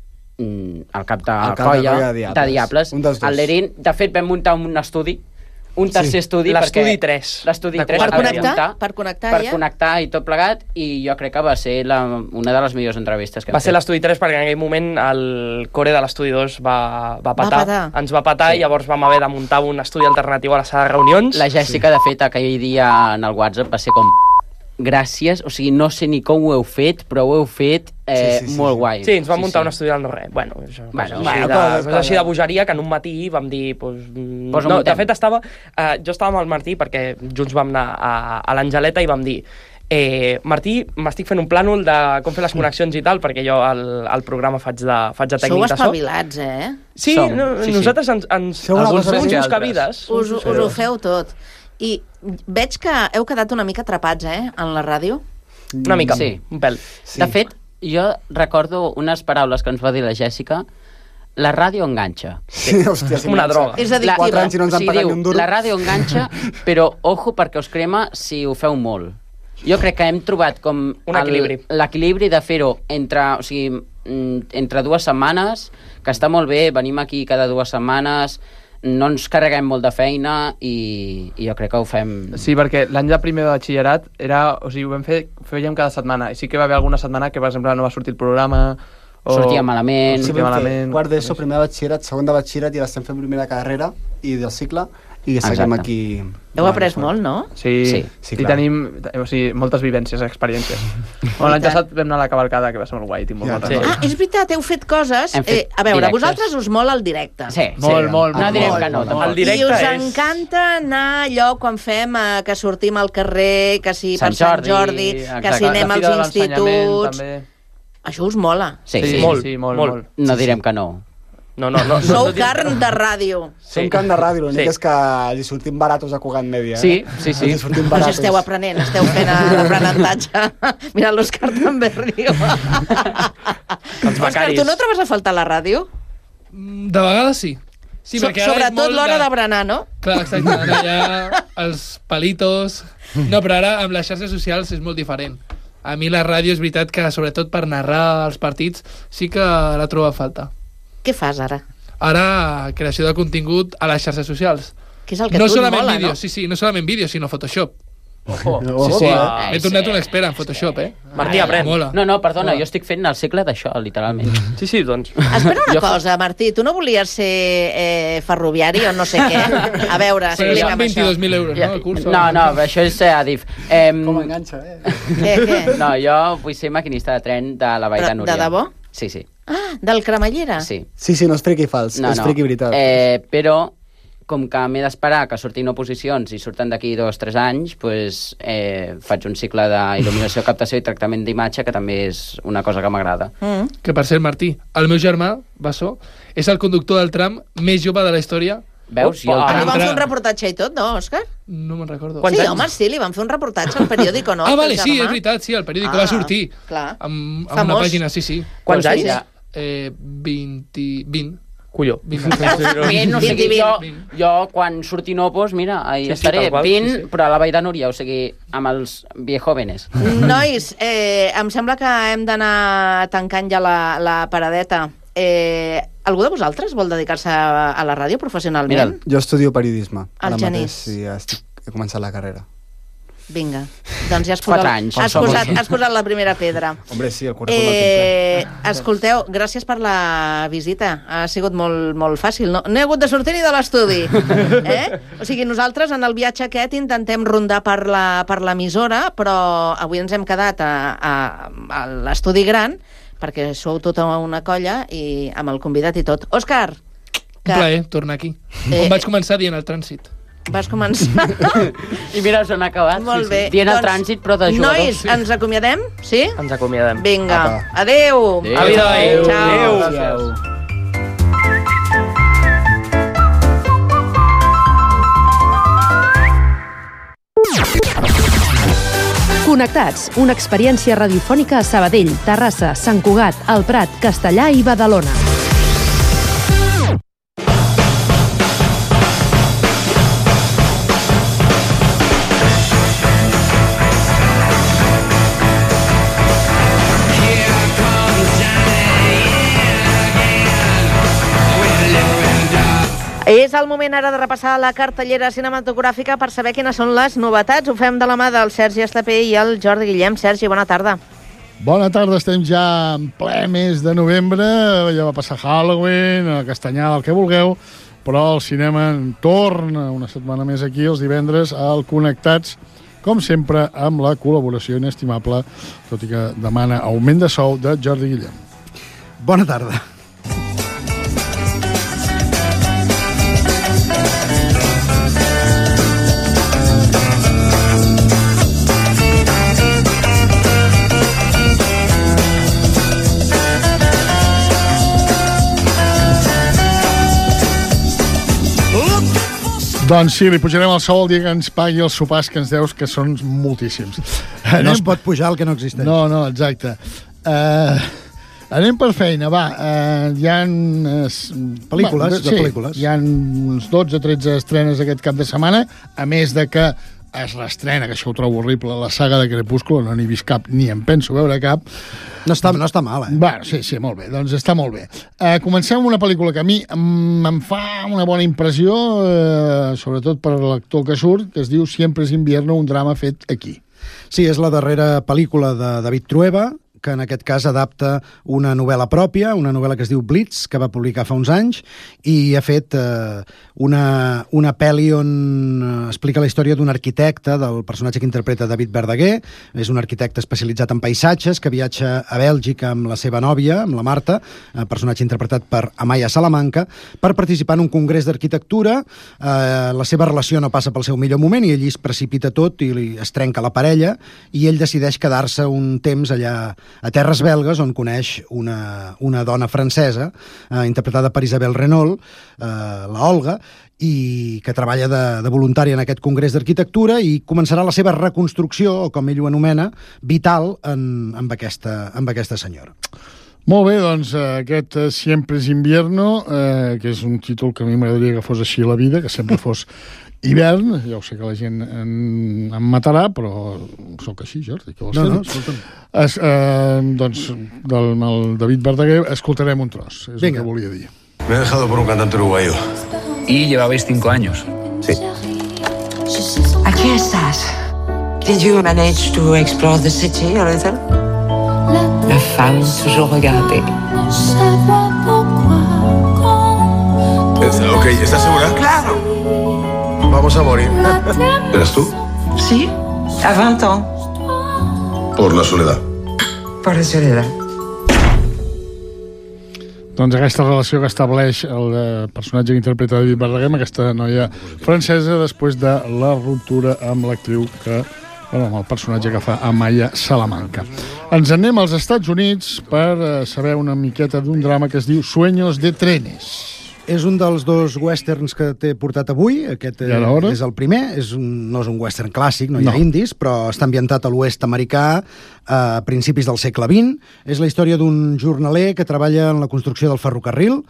el cap de colla de Diables. El Lerín. De fet, vam muntar un estudi un tercer estudi. L'estudi 3. L'estudi 3. Per connectar, per connectar i tot plegat, i jo crec que va ser una de les millors entrevistes que hem fet. Va ser l'estudi 3 perquè en aquell moment el core de l'estudi 2 va patar. Ens va patar i llavors vam haver de muntar un estudi alternatiu a la sala de reunions. La Jèssica, de fet, aquell dia en el WhatsApp va ser com gràcies, o sigui, no sé ni com ho heu fet, però ho heu fet molt guai. Sí, ens vam muntar un estudi del no-res. Bueno, així de bogeria, que en un matí vam dir... No, de fet, jo estava amb el Martí, perquè junts vam anar a l'Angeleta i vam dir Martí, m'estic fent un plànol de com fer les connexions i tal, perquè jo al programa faig de tècnic de so. Sou espavilats, Sí, nosaltres ens busca vides. Us ho feu tot. I veig que heu quedat una mica atrapats, en la ràdio. Una mica, sí, un pèl. De fet, jo recordo unes paraules que ens va dir la Jèssica. La ràdio enganxa. Sí, hòstia, com una droga. És addictiva. 4 anys i no ens han pagat ni un duro. La ràdio enganxa, però ojo perquè us crema si ho feu molt. Jo crec que hem trobat com l'equilibri de fer-ho entre 2 setmanes, que està molt bé, venim aquí cada 2 setmanes, no ens carreguem molt de feina i jo crec que ho fem... Sí, perquè l'any de primer de batxillerat ho vam fer, fèiem cada setmana, i sí que va haver alguna setmana que, per exemple, no va sortir el programa... Sortia malament... Sí, vam fer quart d'ESO, primer de batxillerat, segon de batxillerat, i l'estem fent primera carrera i del cicle, i seguim aquí... Heu après molt, no? Sí, i tenim moltes vivències, experiències. L'any passat vam anar a la cavalcada, que va ser molt guai. És veritat, heu fet coses... A veure, vosaltres us mola el directe. Sí, molt. No direm que no. I us encanta anar allò quan fem que sortim al carrer, que si per Sant Jordi, que si anem als instituts... Això us mola? Sí, molt. No direm que no. No. Sou carn de ràdio. Som carn de ràdio, l'únic és que li sortim baratos a Cugat Mèdia. Sí. Però si esteu aprenent, esteu fent l'aprenentatge. Mira, l'Òscar també riu. Òscar, tu no trobes a faltar la ràdio? De vegades sí. Sobretot l'hora de berenar, no? Clar, exacte. Allà els palitos... No, però ara amb les xarxes socials és molt diferent. A mi la ràdio és veritat que, sobretot per narrar els partits, sí que la trobo a falta. Què fas ara? Ara, creació de contingut a les xarxes socials. Que és el que no tu et mola, vídeo, no? Sí, no solament vídeo, sinó Photoshop. Sí. He tornat un expert en Photoshop, Martí, aprèn. No, perdona, jo estic fent el segle d'això, literalment. Sí, doncs. Espera una cosa, Martí, tu no volies ser ferroviari o no sé què? A veure, explica'm això. 22.000 euros, no, el curs? No, això és Adif. Com enganxa, Què? No, jo vull ser maquinista de tren de la Vall de Núria. De debò? Sí. Ah, del Cremallera? Sí, no és friqui fals, és friqui veritat. Però, com que m'he d'esperar que surtin oposicions i surten d'aquí 2-3 anys, faig un cicle d'il·luminació, captació i tractament d'imatge, que també és una cosa que m'agrada. Que per cert, Martí, el meu germà, Bassó, és el conductor del tram més jove de la història. Veus? Li van fer un reportatge i tot, no, Òscar? No me'n recordo. Sí, home, sí, li van fer un reportatge al periòdico, no? Vale, sí, és veritat, sí, el periòdico va sortir. Clar. Amb una pàgina, sí. Quants anys? 20. Colló. 20, no sé què, jo quan surti Nopos, mira, ahí estaré, 20, però a la Vall de Núria, o sigui, amb els viejóvenes. Nois, em sembla que hem d'anar tancant ja la paradeta. Algú de vosaltres vol dedicar-se a la ràdio professionalment? Jo estudio periodisme. El Genís. Sí, he començat la carrera. Vinga, doncs ja has posat la primera pedra. Hombre, sí, el currículum el tinc ple. Escolteu, gràcies per la visita. Ha sigut molt fàcil. No he hagut de sortir ni de l'estudi. O sigui, nosaltres en el viatge aquest intentem rondar per l'emissora, però avui ens hem quedat a l'estudi gran, perquè sou tota una colla i amb el convidat i tot. Òscar! Un plaer tornar aquí. On vaig començar dient el trànsit. Vas començar. I mira, s'han acabat. Molt bé. Dient el trànsit, però de jugadors. Nois, ens acomiadem? Sí? Ens acomiadem. Vinga. Adéu. Adéu. Ciao. Connectats, una experiència radiofònica a Sabadell, Terrassa, Sant Cugat, El Prat, Castellà i Badalona. És el moment ara de repassar la cartellera cinematogràfica per saber quines són les novetats. Ho fem de la mà del Sergi Estapé i el Jordi Guillem. Sergi, bona tarda. Bona tarda, estem ja en ple mes de novembre, ja va passar Halloween, a Castanyada, el que vulgueu, però el cinema torna una setmana més aquí, els divendres, al Connectats, com sempre, amb la col·laboració inestimable, tot i que demana augment de sou, de Jordi Guillem. Bona tarda. Doncs sí, li pujarem el sou el dia que ens pagui els sopars que ens deus, que són moltíssims. No es pot pujar el que no existeix. No, exacte. Anem per feina, va. Hi ha pel·lícules. Hi ha uns 12-13 estrenes aquest cap de setmana, a més de que es reestrena, que això ho trobo horrible, la saga de Crepúsculo, no n'he vist cap, ni em penso veure cap. No està mal, Bueno, sí, molt bé, doncs està molt bé. Comencem amb una pel·lícula que a mi em fa una bona impressió, sobretot per l'actor que surt, que es diu Siempre es invierno, un drama fet aquí. Sí, és la darrera pel·lícula de David Trueba, que en aquest cas adapta una novel·la pròpia, una novel·la que es diu Blitz, que va publicar fa uns anys, i ha fet una pel·li on explica la història d'un arquitecte, del personatge que interpreta David Verdaguer. És un arquitecte especialitzat en paisatges, que viatja a Bèlgica amb la seva nòvia, amb la Marta, personatge interpretat per Amaya Salamanca, per participar en un congrés d'arquitectura. La seva relació no passa pel seu millor moment i ell es precipita tot i es trenca la parella, i ell decideix quedar-se un temps allà a terres belgues, on coneix una dona francesa, interpretada per Isabelle Renault, la Olga, i que treballa de voluntària en aquest congrés d'arquitectura, i començarà la seva reconstrucció, o com ell ho anomena, vital amb aquesta senyora. Molt bé, doncs aquest Siempre es invierno, que és un títol que a mi m'agradaria que fos així a la vida, que sempre fos hivern. Ja ho sé que la gent em matarà, però sóc així, Jordi, què vols fer? No, escolta'm. Doncs del David Verdaguer escoltarem un tros, és el que volia dir. Me he dejado por un cantante uruguayo. Y llevabais 5 años. Sí. Aquí estás. Did you manage to explore the city a little? La femme toujours regardée. Ok, ¿estás segura? Claro. Vamos a morir. ¿Eres tú? Sí, a 20 ans. Por la soledad. Por la soledad. Doncs aquesta relació que estableix el personatge que interpreta David Verdaguer amb aquesta noia francesa després de la ruptura amb l'actriu amb el personatge que fa Amaya Salamanca. Ens anem als Estats Units per saber una miqueta d'un drama que es diu Sueños de trenes. És un dels dos westerns que t'he portat avui. Aquest és el primer. No és un western clàssic, no hi ha indis, però està ambientat a l'oest americà a principis del segle XX. És la història d'un jornaler que treballa en la construcció del ferrocarril,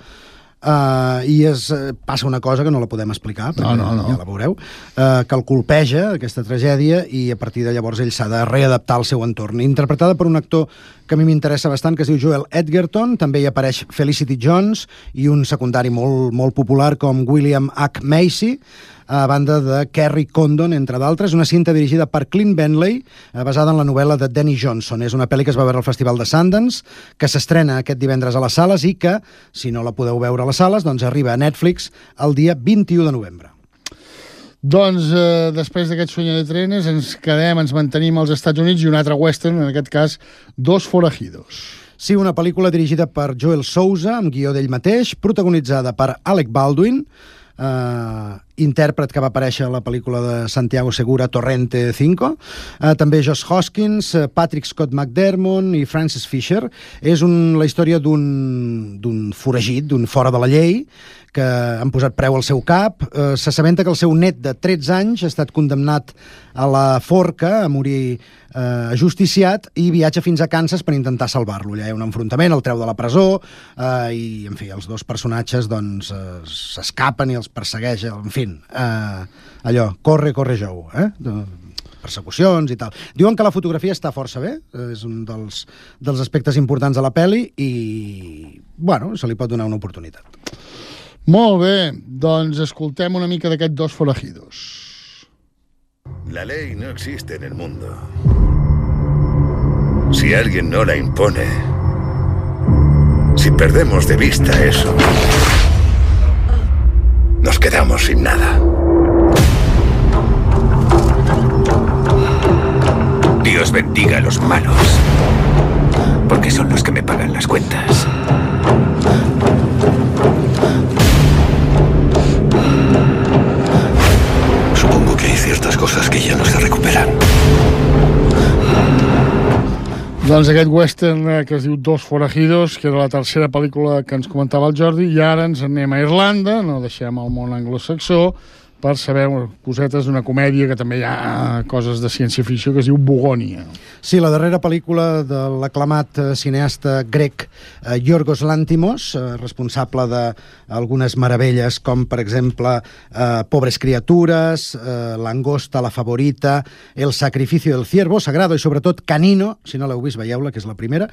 i passa una cosa que no la podem explicar, perquè ja la veureu, que el colpeja, aquesta tragèdia, i a partir de llavors ell s'ha de readaptar al seu entorn. Interpretada per un actor que a mi m'interessa bastant, que es diu Joel Edgerton. També hi apareix Felicity Jones i un secundari molt popular com William H. Macy, a banda de Kerry Condon, entre d'altres. Una cinta dirigida per Clint Bentley, basada en la novel·la de Danny Johnson. És una pel·li que es va veure al Festival de Sundance, que s'estrena aquest divendres a les sales i que, si no la podeu veure a les sales, doncs arriba a Netflix el dia 21 de novembre. Doncs després d'aquest Sueño de trenes ens mantenim als Estats Units i un altre western, en aquest cas Dos forajidos. Sí, una pel·lícula dirigida per Joel Souza, amb guió d'ell mateix, protagonitzada per Alec Baldwin, intèrpret que va aparèixer a la pel·lícula de Santiago Segura, Torrente 5, també Josh Hoskins, Patrick Scott McDermott i Frances Fisher. És la història d'un foragit, d'un fora de la llei, que han posat preu al seu cap. S'assabenta que el seu net de 13 anys ha estat condemnat a la forca, a morir ajusticiat, i viatja fins a Kansas per intentar salvar-lo. Allà hi ha un enfrontament, el treu de la presó, i, en fi, els dos personatges doncs s'escapen i els persegueix, en fi, allò, corre Joe, persecucions i tal. Diuen que la fotografia està força bé, és un dels aspectes importants de la pel·li, i, bueno, se li pot donar una oportunitat. Molt bé, doncs escoltem una mica d'aquests Dos forajidos. La ley no existe en el mundo. Si alguien no la impone, si perdemos de vista eso, nos quedamos sin nada. Dios bendiga a los malos, porque son los que me pagan las cuentas. Supongo que hay ciertas cosas que ya no se recuperan. Doncs aquest western que es diu Dos forajidos, que era la tercera pel·lícula que ens comentava el Jordi, i ara ens anem a Irlanda, no deixem el món anglosaxó, per saber cosetes d'una comèdia que també hi ha coses de ciència-ficció que es diu Bogònia. Sí, la darrera pel·lícula de l'aclamat cineasta grec Yorgos Lanthimos, responsable d'algunes meravelles com, per exemple, Pobres criatures, Langosta, La favorita, El sacrificio del ciervo, Sagrado i sobretot Canino, si no l'heu vist, veieu-la, que és la primera.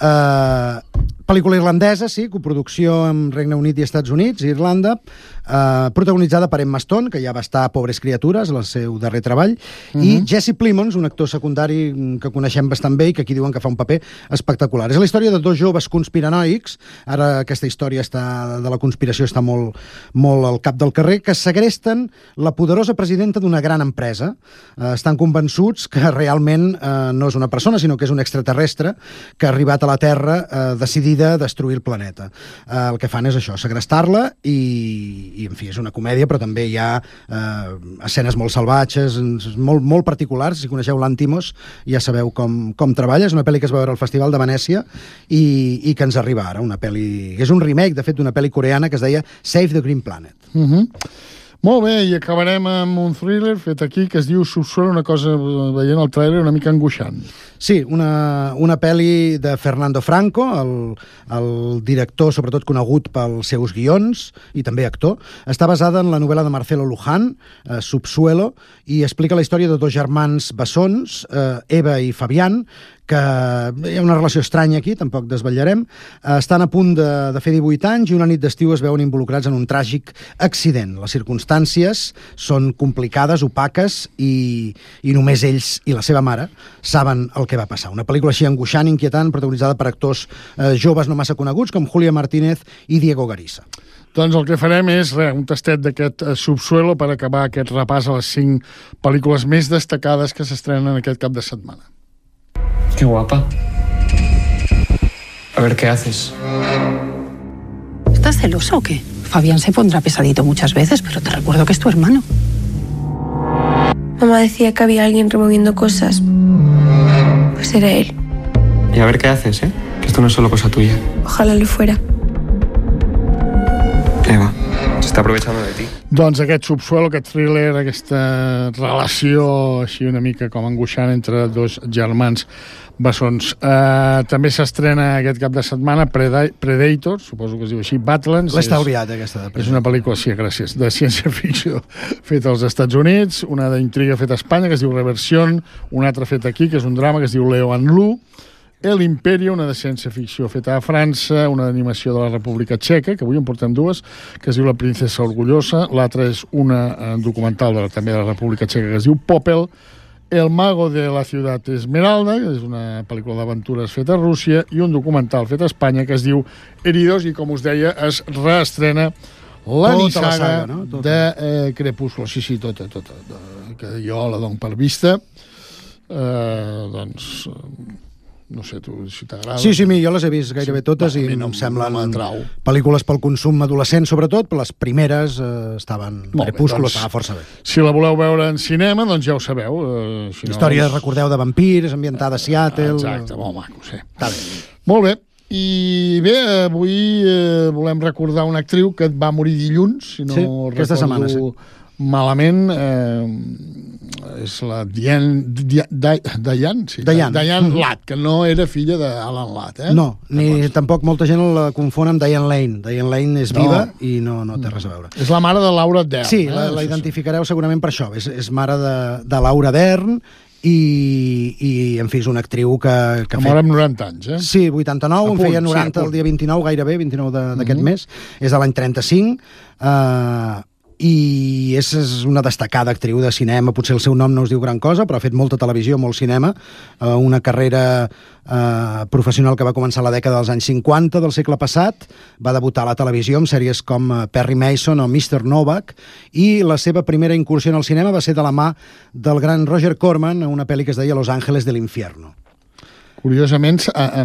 Pel·lícula irlandesa, sí, coproducció amb Regne Unit i Estats Units, Irlanda, protagonitzada per Emma Stone, que ja va estar a Pobres criatures, el seu darrer treball, i Jesse Plemons, un actor secundari que coneixem bastant bé i que aquí diuen que fa un paper espectacular. És la història de dos joves conspiranoics, ara aquesta història de la conspiració està molt al cap del carrer, que segresten la poderosa presidenta d'una gran empresa. Estan convençuts que realment no és una persona, sinó que és un extraterrestre que ha arribat a la Terra decidida a destruir el planeta. El que fan és això, segrestar-la i en fi, és una comèdia, però també hi ha escenes molt salvatges, molt particulars. Si coneixeu Lanthimos ja sabeu com treballa. És una pel·li que es va veure al Festival de Venècia i que ens arriba ara, una pel·li... És un remake, de fet, d'una pel·li coreana que es deia Save the Green Planet. Molt bé, i acabarem amb un thriller fet aquí que es diu Subsuelo, una cosa, veient el trailer, una mica angoixant. Sí, una pel·li de Fernando Franco, el director sobretot conegut pels seus guions i també actor. Està basada en la novel·la de Marcelo Luján, Subsuelo, i explica la història de dos germans bessons, Eva i Fabián, que hi ha una relació estranya aquí, tampoc desvetllarem. Estan a punt de fer 18 anys i una nit d'estiu es veuen involucrats en un tràgic accident. Les circumstàncies són complicades, opaques, i només ells i la seva mare saben el que va passar. Una pel·lícula així angoixant, inquietant, protagonitzada per actors joves no massa coneguts com Julia Martínez i Diego Garissa. Doncs el que farem és un tastet d'aquest Subsuelo per acabar aquest repàs a les 5 pel·lícules més destacades que s'estrenen aquest cap de setmana. Qué guapa. A ver, ¿qué haces? ¿Estás celosa o qué? Fabián se pondrá pesadito muchas veces, pero te recuerdo que es tu hermano. Mamá decía que había alguien removiendo cosas. Pues era él. Y a ver qué haces, ¿eh? Que esto no es solo cosa tuya. Ojalá lo fuera. Eva, se està aprovechando de ti. Doncs aquest Subsuelo, aquest thriller, aquesta relació així una mica com angoixant entre dos germans bessons. També s'estrena aquest cap de setmana Predator, suposo que es diu així, Badlands. L'he estalviat, aquesta. És una pel·lícula, sí, gràcies, de ciència-ficció feta als Estats Units, una d'intriga feta a Espanya, que es diu Reversión, una altra feta aquí, que és un drama, que es diu Leo and Lu, El Imperio, una de ciència-ficció feta a França, una d'animació de la República Txeca, que avui en portem dues, que es diu La princesa orgullosa, l'altra és una documental també de la República Txeca que es diu Popel, El mago de la ciutat Esmeralda, que és una pel·lícula d'aventures feta a Rússia, i un documental fet a Espanya que es diu Heridos, i com us deia, es reestrena la nissaga de Crepúsculo. Sí, tota, que jo la dono per vista. Doncs... no sé, tu, si t'agrada... Sí, jo les he vist gairebé totes i em semblen pel·lícules pel consum adolescent, sobretot, però les primeres estaven... Crepúsculo estava força bé. Si la voleu veure en cinema, doncs ja ho sabeu. Història, recordeu, de vampirs, ambientada a Seattle... Exacte, molt maco, sí. Està bé. Molt bé. I bé, avui volem recordar una actriu que va morir dilluns, si no recordo malament... és la Diane Ladd, que no era filla d'Alan Ladd, eh? No, ni tampoc molta gent la confon amb Diane Lane. Diane Lane és viva i no té res a veure. És la mare de Laura Dern. Sí, la identificareu segurament per això. És mare de Laura Dern i en fi, és una actriu que mor amb 90 anys, eh? Sí, 89, en feia 90 el dia 29, gairebé, 29 d'aquest mes. És de l'any 35, i és una destacada actriu de cinema. Potser el seu nom no us diu gran cosa, però ha fet molta televisió, molt cinema, una carrera professional que va començar a la dècada dels anys 50 del segle passat. Va debutar a la televisió amb sèries com Perry Mason o Mr. Novak, i la seva primera incursió en el cinema va ser de la mà del gran Roger Corman, en una pel·li que es deia Los Ángeles del Infierno. Curiosament,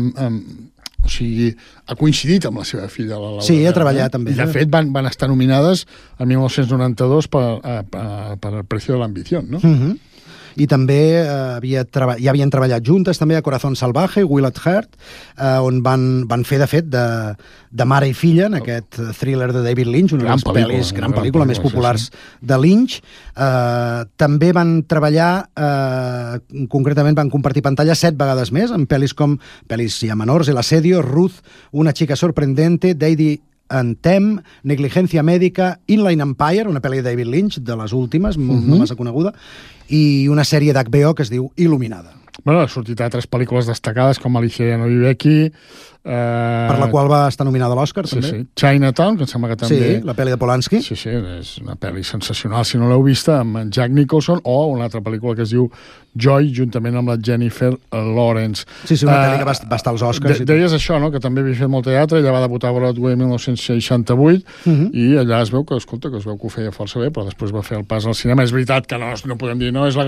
o sigui, ha coincidit amb la seva filla, la Laura. Sí, ha treballat també. I, de fet, van estar nominades el 1992 per El precio de l'ambició, no? I també ja havien treballat juntes també a Corazón Salvaje, Will at Heart, on van fer, de fet, de mare i filla en aquest thriller de David Lynch, una de les pel·lis, gran pel·lícula més populars de Lynch. També van treballar, concretament van compartir pantalla 7 vegades més, en pel·lis com pel·lis ja menors, El asedio, Ruth, Una chica sorprendente, Daddy and Tem, Negligencia médica, Inland Empire, una pel·li de David Lynch, de les últimes, molt massa coneguda, i una sèrie d'HBO que es diu Il·luminada. Bueno, ha sortit altres pel·lícules destacades com Alicia no vive aquí... per la qual va estar nominada a l'Oscar, també. Sí. Chinatown, que em sembla que també... Sí, la pel·li de Polanski. Sí, és una pel·li sensacional, si no l'heu vista, amb en Jack Nicholson, o una altra pel·lícula que es diu Joy, juntament amb la Jennifer Lawrence. Sí, una pel·li que va estar als Oscars. Deies això, no?, que també havia fet molt teatre, ella va debutar a Broadway en 1968, i allà es veu que, escolta, que ho feia força bé, però després va fer el pas al cinema. És veritat que no podem dir, no és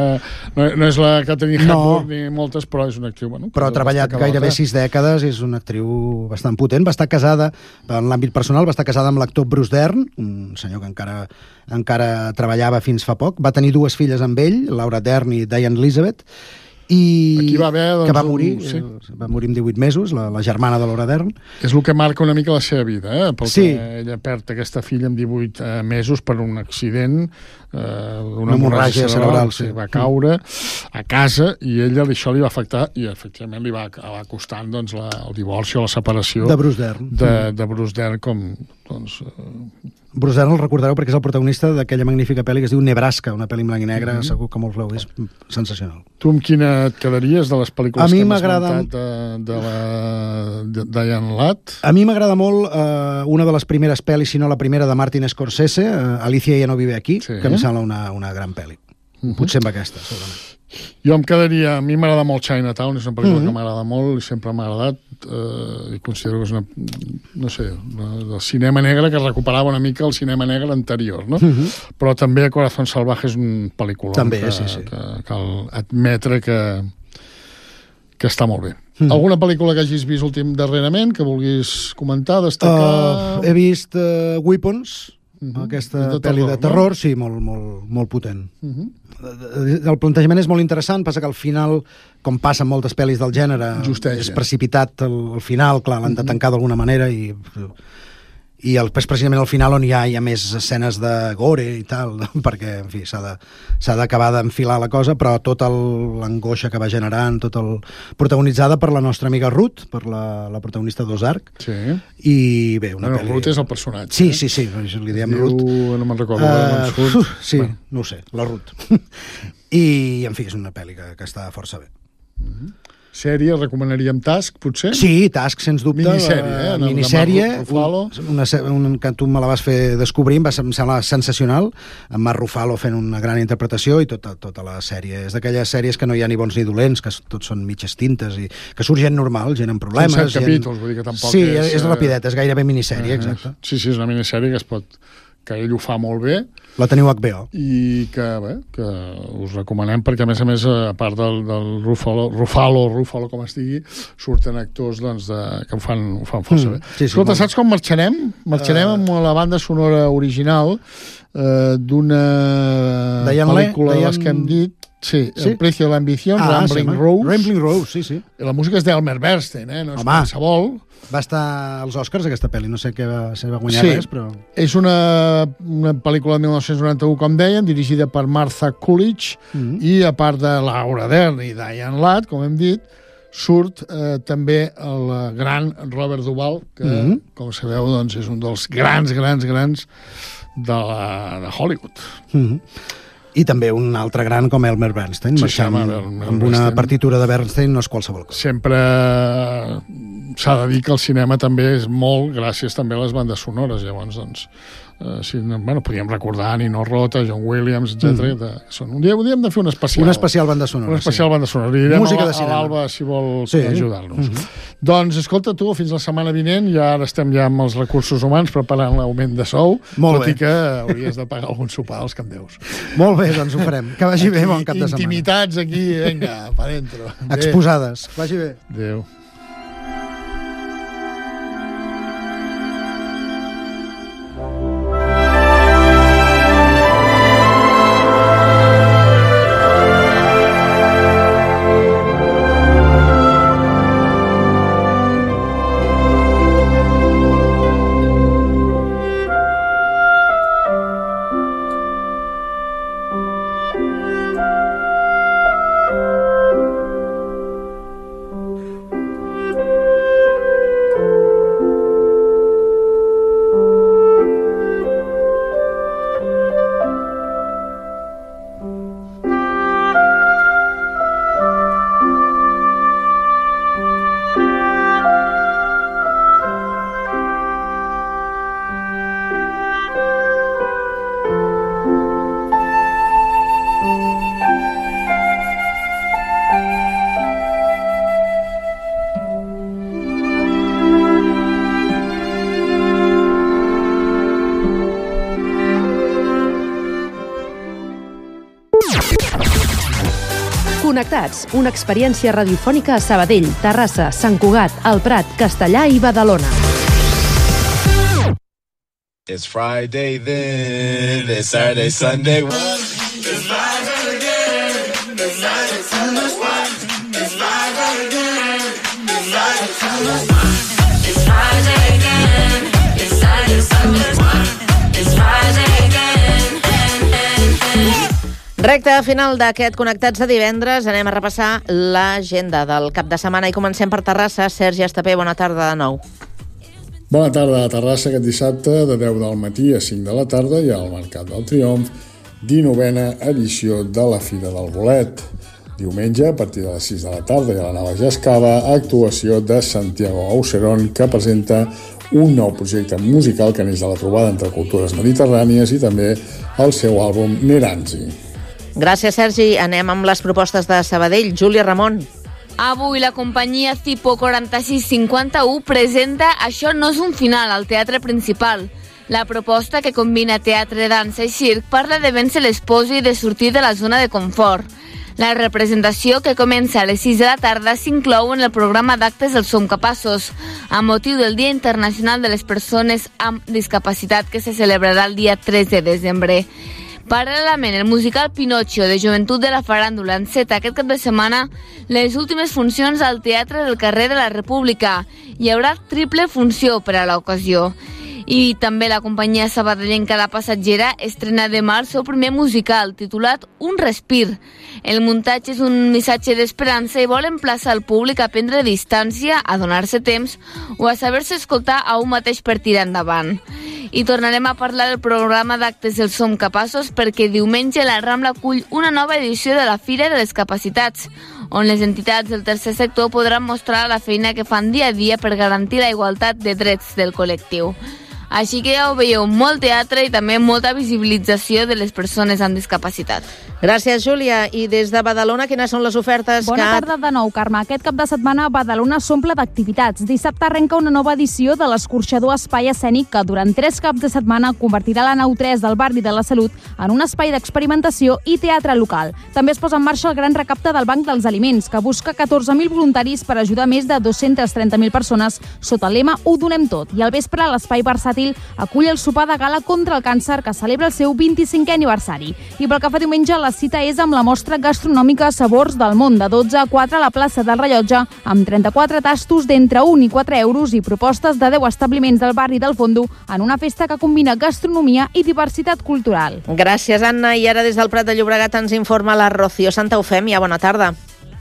la Catherine Hepburn ni moltes, però és una actriu... Bueno, però ha treballat gairebé 6 dècades, és una actriu bastant potent. Va estar casada, en l'àmbit personal, va estar casada amb l'actor Bruce Dern, un senyor que encara treballava fins fa poc. Va tenir 2 filles amb ell, Laura Dern i Diane Elizabeth, i va haver, doncs, que va morir, va morir amb 18 mesos, la germana de Laura Dern. És el que marca una mica la seva vida, perquè ella perd aquesta filla amb 18 mesos per un accident, una hemorràgia cerebral, va caure a casa, i ella això li va afectar, i efectivament li va acabar costant, doncs, el divorci o la separació de Bruce Dern. De Bruce Dern, com, doncs... Bruce Dern el recordareu perquè és el protagonista d'aquella magnífica pel·li que es diu Nebraska, una pel·li en blanc i negre, segur que molts l'heu vist, sensacional. Tu amb quina et quedaries de les pel·lícules que hem esmentat de la Diane Ladd? A mi m'agrada molt una de les primeres pel·lis, si no la primera, de Martin Scorsese, Alicia ya no vive aquí, que em sembla una gran pel·li. Potser amb aquesta, segurament. Jo em quedaria... A mi m'agrada molt Chinatown, és una pel·lícula que m'agrada molt i sempre m'ha agradat, i considero que és una... no sé, del cinema negre que recuperava una mica el cinema negre anterior, no? Però també Corazón Salvaje és un pel·lícula que cal admetre que està molt bé. Alguna pel·lícula que hagis vist darrerament, que vulguis comentar, destacar? He vist Weapons, aquesta pel·li de terror, sí, molt potent. El plantejament és molt interessant, passa que al final, com passa en moltes pel·lis del gènere, és precipitat el final, clar, l'han de tancar d'alguna manera, i és precisament al final on hi ha més escenes de gore i tal, perquè, en fi, s'ha d'acabar d'enfilar la cosa, però tota l'angoixa que va generant, protagonitzada per la nostra amiga Ruth, per la protagonista d'Ozark. Sí. I bé, una pel·li... Ruth és el personatge. Sí, li diem Ruth. No me'n recordo. Sí, no ho sé, la Ruth. I, en fi, és una pel·li que està força bé. Sèrie, recomanaríem Task, potser? Sí, Task, sens dubte. Minissèrie. Que tu me la vas fer descobrir, em sembla sensacional, amb Mark Ruffalo fent una gran interpretació, i tota la sèrie. És d'aquelles sèries que no hi ha ni bons ni dolents, que tots són mitges tintes, i que surt gent normal, gent amb problemes. Són 7 capítols, vull dir que tampoc sí, és rapideta, és gairebé minissèrie, exacte. Sí, és una minissèrie que ell ho fa molt bé. La teniu a HBO. I que us recomanem, perquè a més, a part del Ruffalo, com es digui, surten actors que ho fan força bé. Escolta, saps com marxarem? Marxarem amb la banda sonora original d'una pel·lícula de les que hem dit. Sí, El precio de l'ambició, Rambling Rose. Rambling Rose, sí. La música és d'Elmer Bernstein, no és qualsevol. Va estar als Oscars, aquesta pel·li. No sé què va guanyar res, però... És una pel·lícula de 1991, com dèiem, dirigida per Martha Coolidge, i a part de Laura Dern i Diane Ladd, com hem dit, surt també el gran Robert Duvall, que, com sabeu, doncs, és un dels grans de Hollywood. I també un altre gran com Elmer Bernstein, marxant amb una partitura de Bernstein no és qualsevol cosa. Sempre s'ha de dir que el cinema també és molt gràcies també a les bandes sonores, llavors, doncs, podríem recordar Nino Rota, John Williams, etc. Un dia hauríem de fer un especial. Una especial banda sonora. Una especial banda sonora. Li direm a l'Alba si vol ajudar-nos. Doncs, escolta, tu, fins la setmana vinent, i ara estem ja amb els recursos humans preparant l'augment de sou, tot i que hauries de pagar algun sopar als que em deus. Molt bé, doncs ho farem. Que vagi bé, bon cap de setmana. Intimitats aquí, vinga, pa dentro. Exposades. Vagi bé. Adéu. Connectats, una experiència radiofònica a Sabadell, Terrassa, Sant Cugat, El Prat, Castellà i Badalona. It's Friday then, it's Saturday, Sunday. It's Friday again, it's Friday, Sunday. It's Friday again, it's Friday, Sunday. It's Friday again, it's Saturday, Sunday. It's Friday again. Recte final d'aquest Connectats de divendres. Anem a repassar l'agenda del cap de setmana i comencem per Terrassa. Sergi Estapé, bona tarda de nou. Bona tarda a Terrassa. Aquest dissabte de 10 del matí a 5 de la tarda hi ha el Mercat del Triomf, 19a edició de la Fira del Bolet. Diumenge, a partir de les 6 de la tarda, hi ha la nova Jascava, actuació de Santiago Auserón, que presenta un nou projecte musical que neix de la trobada entre cultures mediterrànies i també el seu àlbum Neranzi. Gràcies, Sergi. Anem amb les propostes de Sabadell. Júlia Ramon. Avui la companyia Cipo 4651 presenta Això no és un final al Teatre Principal. La proposta, que combina teatre, dansa i circ, parla de vèncer les pors i de sortir de la zona de confort. La representació, que comença a les 6 de la tarda, s'inclou en el programa d'actes del Som Capaços, amb motiu del Dia Internacional de les Persones amb Discapacitat, que se celebrarà el dia 3 de desembre. Paral·lelament, el musical Pinocchio de Joventut de la Faràndula enceta aquest cap de setmana les últimes funcions al Teatre del Carrer de la República. Hi haurà triple funció per a l'ocasió. I també la companyia sabadellenca La Passatgera estrena demà el seu primer musical, titulat Un respir. El muntatge és un missatge d'esperança i vol emplaçar el públic a prendre distància, a donar-se temps o a saber-se escoltar a un mateix per tirar endavant. I tornarem a parlar del programa d'actes del Som Capaços perquè diumenge la Rambla acull una nova edició de la Fira de les Capacitats, on les entitats del tercer sector podran mostrar la feina que fan dia a dia per garantir la igualtat de drets del col·lectiu. Així que ja ho veieu, molt teatre i també molta visibilització de les persones amb discapacitat. Gràcies, Júlia. I des de Badalona, quines són les ofertes? Bona tarda de nou, Carme. Aquest cap de setmana Badalona s'omple d'activitats. Dissabte arrenca una nova edició de l'escorxador Espai Escènic, que durant 3 caps de setmana convertirà la nau 3 del barri de la Salut en un espai d'experimentació i teatre local. També es posa en marxa el gran recapte del Banc dels Aliments, que busca 14.000 voluntaris per ajudar més de 230.000 persones sota el lema Ho donem tot. I al vespre, l'espai versàtil acull el sopar de gala contra el càncer, que celebra el seu 25è aniversari. I pel que fa diumenge, la cita és amb la mostra gastronòmica Sabors del Món, de 12 a 4 a la plaça del Rellotge, amb 34 tastos d'entre 1 i 4 euros i propostes de 10 establiments del barri del Fondo en una festa que combina gastronomia i diversitat cultural. Gràcies, Anna. I ara des del Prat de Llobregat ens informa la Rocío Santa Eufèmia. Bona tarda.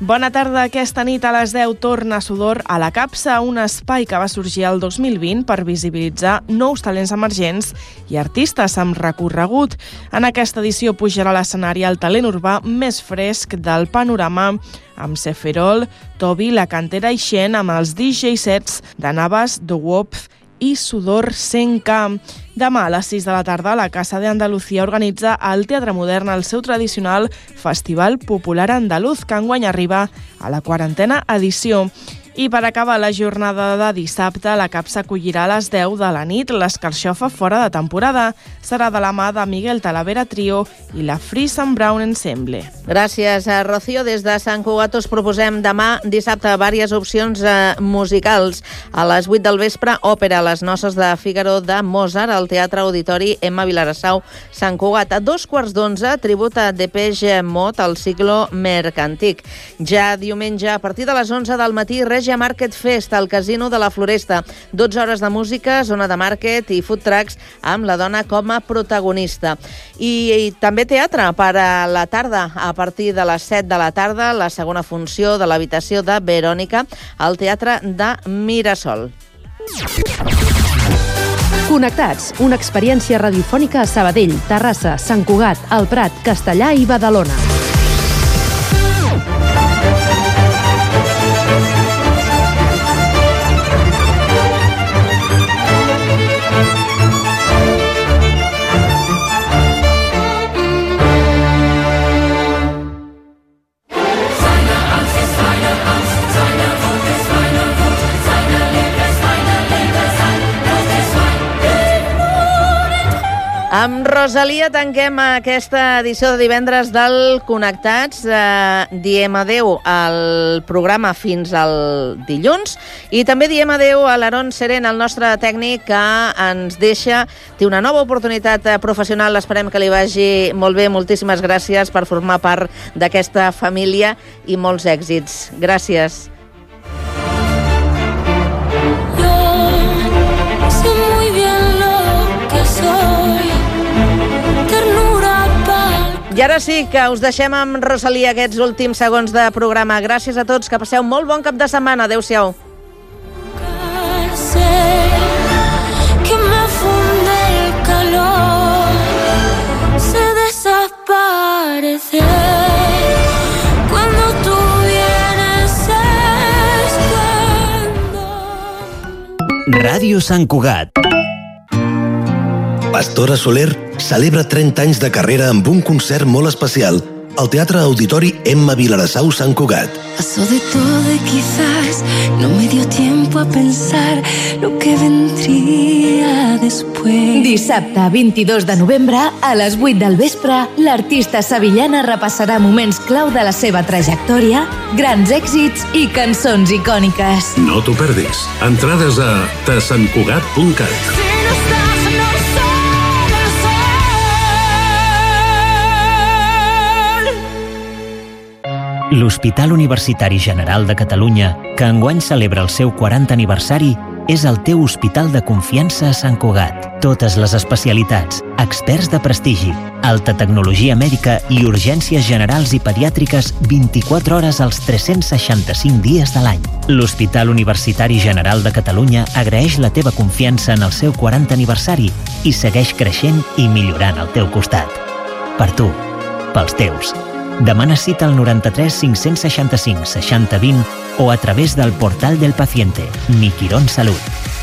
Bona tarda. Aquesta nit a les 10 torna Sudor a la Capsa, un espai que va sorgir el 2020 per visibilitzar nous talents emergents i artistes amb recorregut. En aquesta edició pujarà a l'escenari el talent urbà més fresc del panorama, amb Seferol, Tobi, La Cantera i Xen, amb els DJ sets de Navas, The Wopf i Sudor 100K. Demà a les 6 de la tarda, la Casa de Andalucía organitza al Teatre Modern el seu tradicional Festival Popular Andaluz, que enguany arriba a la 40a edició. I per acabar la jornada de dissabte, la Capsa acollirà a les 10 de la nit l'Escarxofa fora de temporada. Serà de la mà de Miguel Talavera Trio i la Freeze and Brown Ensemble. Gràcies, Rocío. Des de Sant Cugat us proposem demà, dissabte, diverses opcions musicals. A les 8 del vespre, òpera Les noces de Fígaro de Mozart al Teatre Auditori Emma Vilarassau, Sant Cugat. A 2:15, tribut a Depeche Mode al ciclo Mercantic. Ja diumenge, a partir de les 11 del matí, Regia Market Fest al Casino de la Floresta. 12 hores de música, zona de market i food trucks amb la dona com a protagonista. I també teatre per a la tarda. A partir de les 7 de la tarda, la segona funció de l'habitació de Verònica al Teatre de Mirasol. Connectats, una experiència radiofònica a Sabadell, Terrassa, Sant Cugat, El Prat, Castellà i Badalona. Amb Rosalia tanquem aquesta edició de divendres del Connectats. Diem adeu al programa fins al dilluns i també diem adeu a l'Aaron Seren, el nostre tècnic, que ens deixa. Té una nova oportunitat professional, esperem que li vagi molt bé. Moltíssimes gràcies per formar part d'aquesta família i molts èxits. Gràcies. I ara sí que us deixem amb Rosalia aquests últims segons de programa. Gràcies a tots, que passeu molt bon cap de setmana. Adéu-siau. Que me funde el calor, se desaparece cuando tú vienes es cuando... Ràdio Sant Cugat. Pastora Soler celebra 30 anys de carrera amb un concert molt especial al Teatre Auditori Emma Vilarassau, Sant Cugat. Pasó de todo y quizás no me dio tiempo a pensar lo que vendría después. Dissabte 22 de novembre, a les 8 del vespre, l'artista sevillana repassarà moments clau de la seva trajectòria, grans èxits i cançons icòniques. No t'ho perdis. Entrades a tasantcugat.cat. L'Hospital Universitari General de Catalunya, que enguany celebra el seu 40 aniversari, és el teu hospital de confiança a Sant Cugat. Totes les especialitats, experts de prestigi, alta tecnologia mèdica i urgències generals i pediàtriques 24 hores als 365 dies de l'any. L'Hospital Universitari General de Catalunya agraeix la teva confiança en el seu 40 aniversari i segueix creixent i millorant al teu costat. Per tu, pels teus. Demana cita al 93 565 60 20 o a través del portal del paciente Mi Quirón Salud.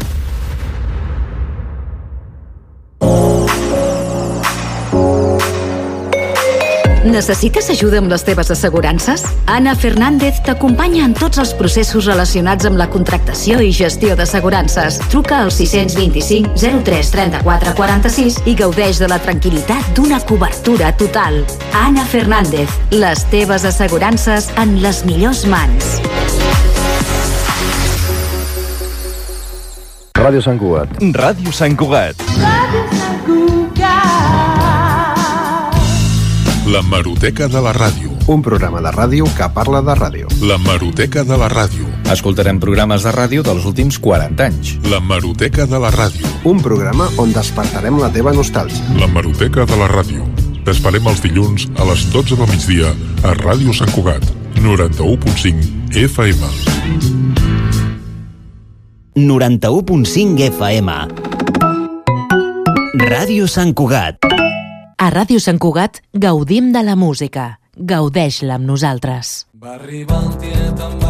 Necessites ajuda amb les teves assegurances? Ana Fernández t'acompanya en tots els processos relacionats amb la contractació i gestió d'assegurances. Truca al 625 03 34 46 i gaudeix de la tranquil·litat d'una cobertura total. Ana Fernández, les teves assegurances en les millors mans. Ràdio Sant Cugat. Ràdio Sant Cugat. Ràdio Sant Cugat. L'Hemeroteca de la Ràdio. Un programa de ràdio que parla de ràdio. L'Hemeroteca de la Ràdio. Escoltarem programes de ràdio dels últims 40 anys. L'Hemeroteca de la Ràdio. Un programa on despertarem la teva nostàlgia. L'Hemeroteca de la Ràdio. T'esperem els dilluns a les 12 del migdia a Ràdio Sant Cugat. 91.5 FM. 91.5 FM. Ràdio Sant Cugat. A Ràdio Sant Cugat gaudim de la música. Gaudeix-la amb nosaltres. Va arribar el tiet amb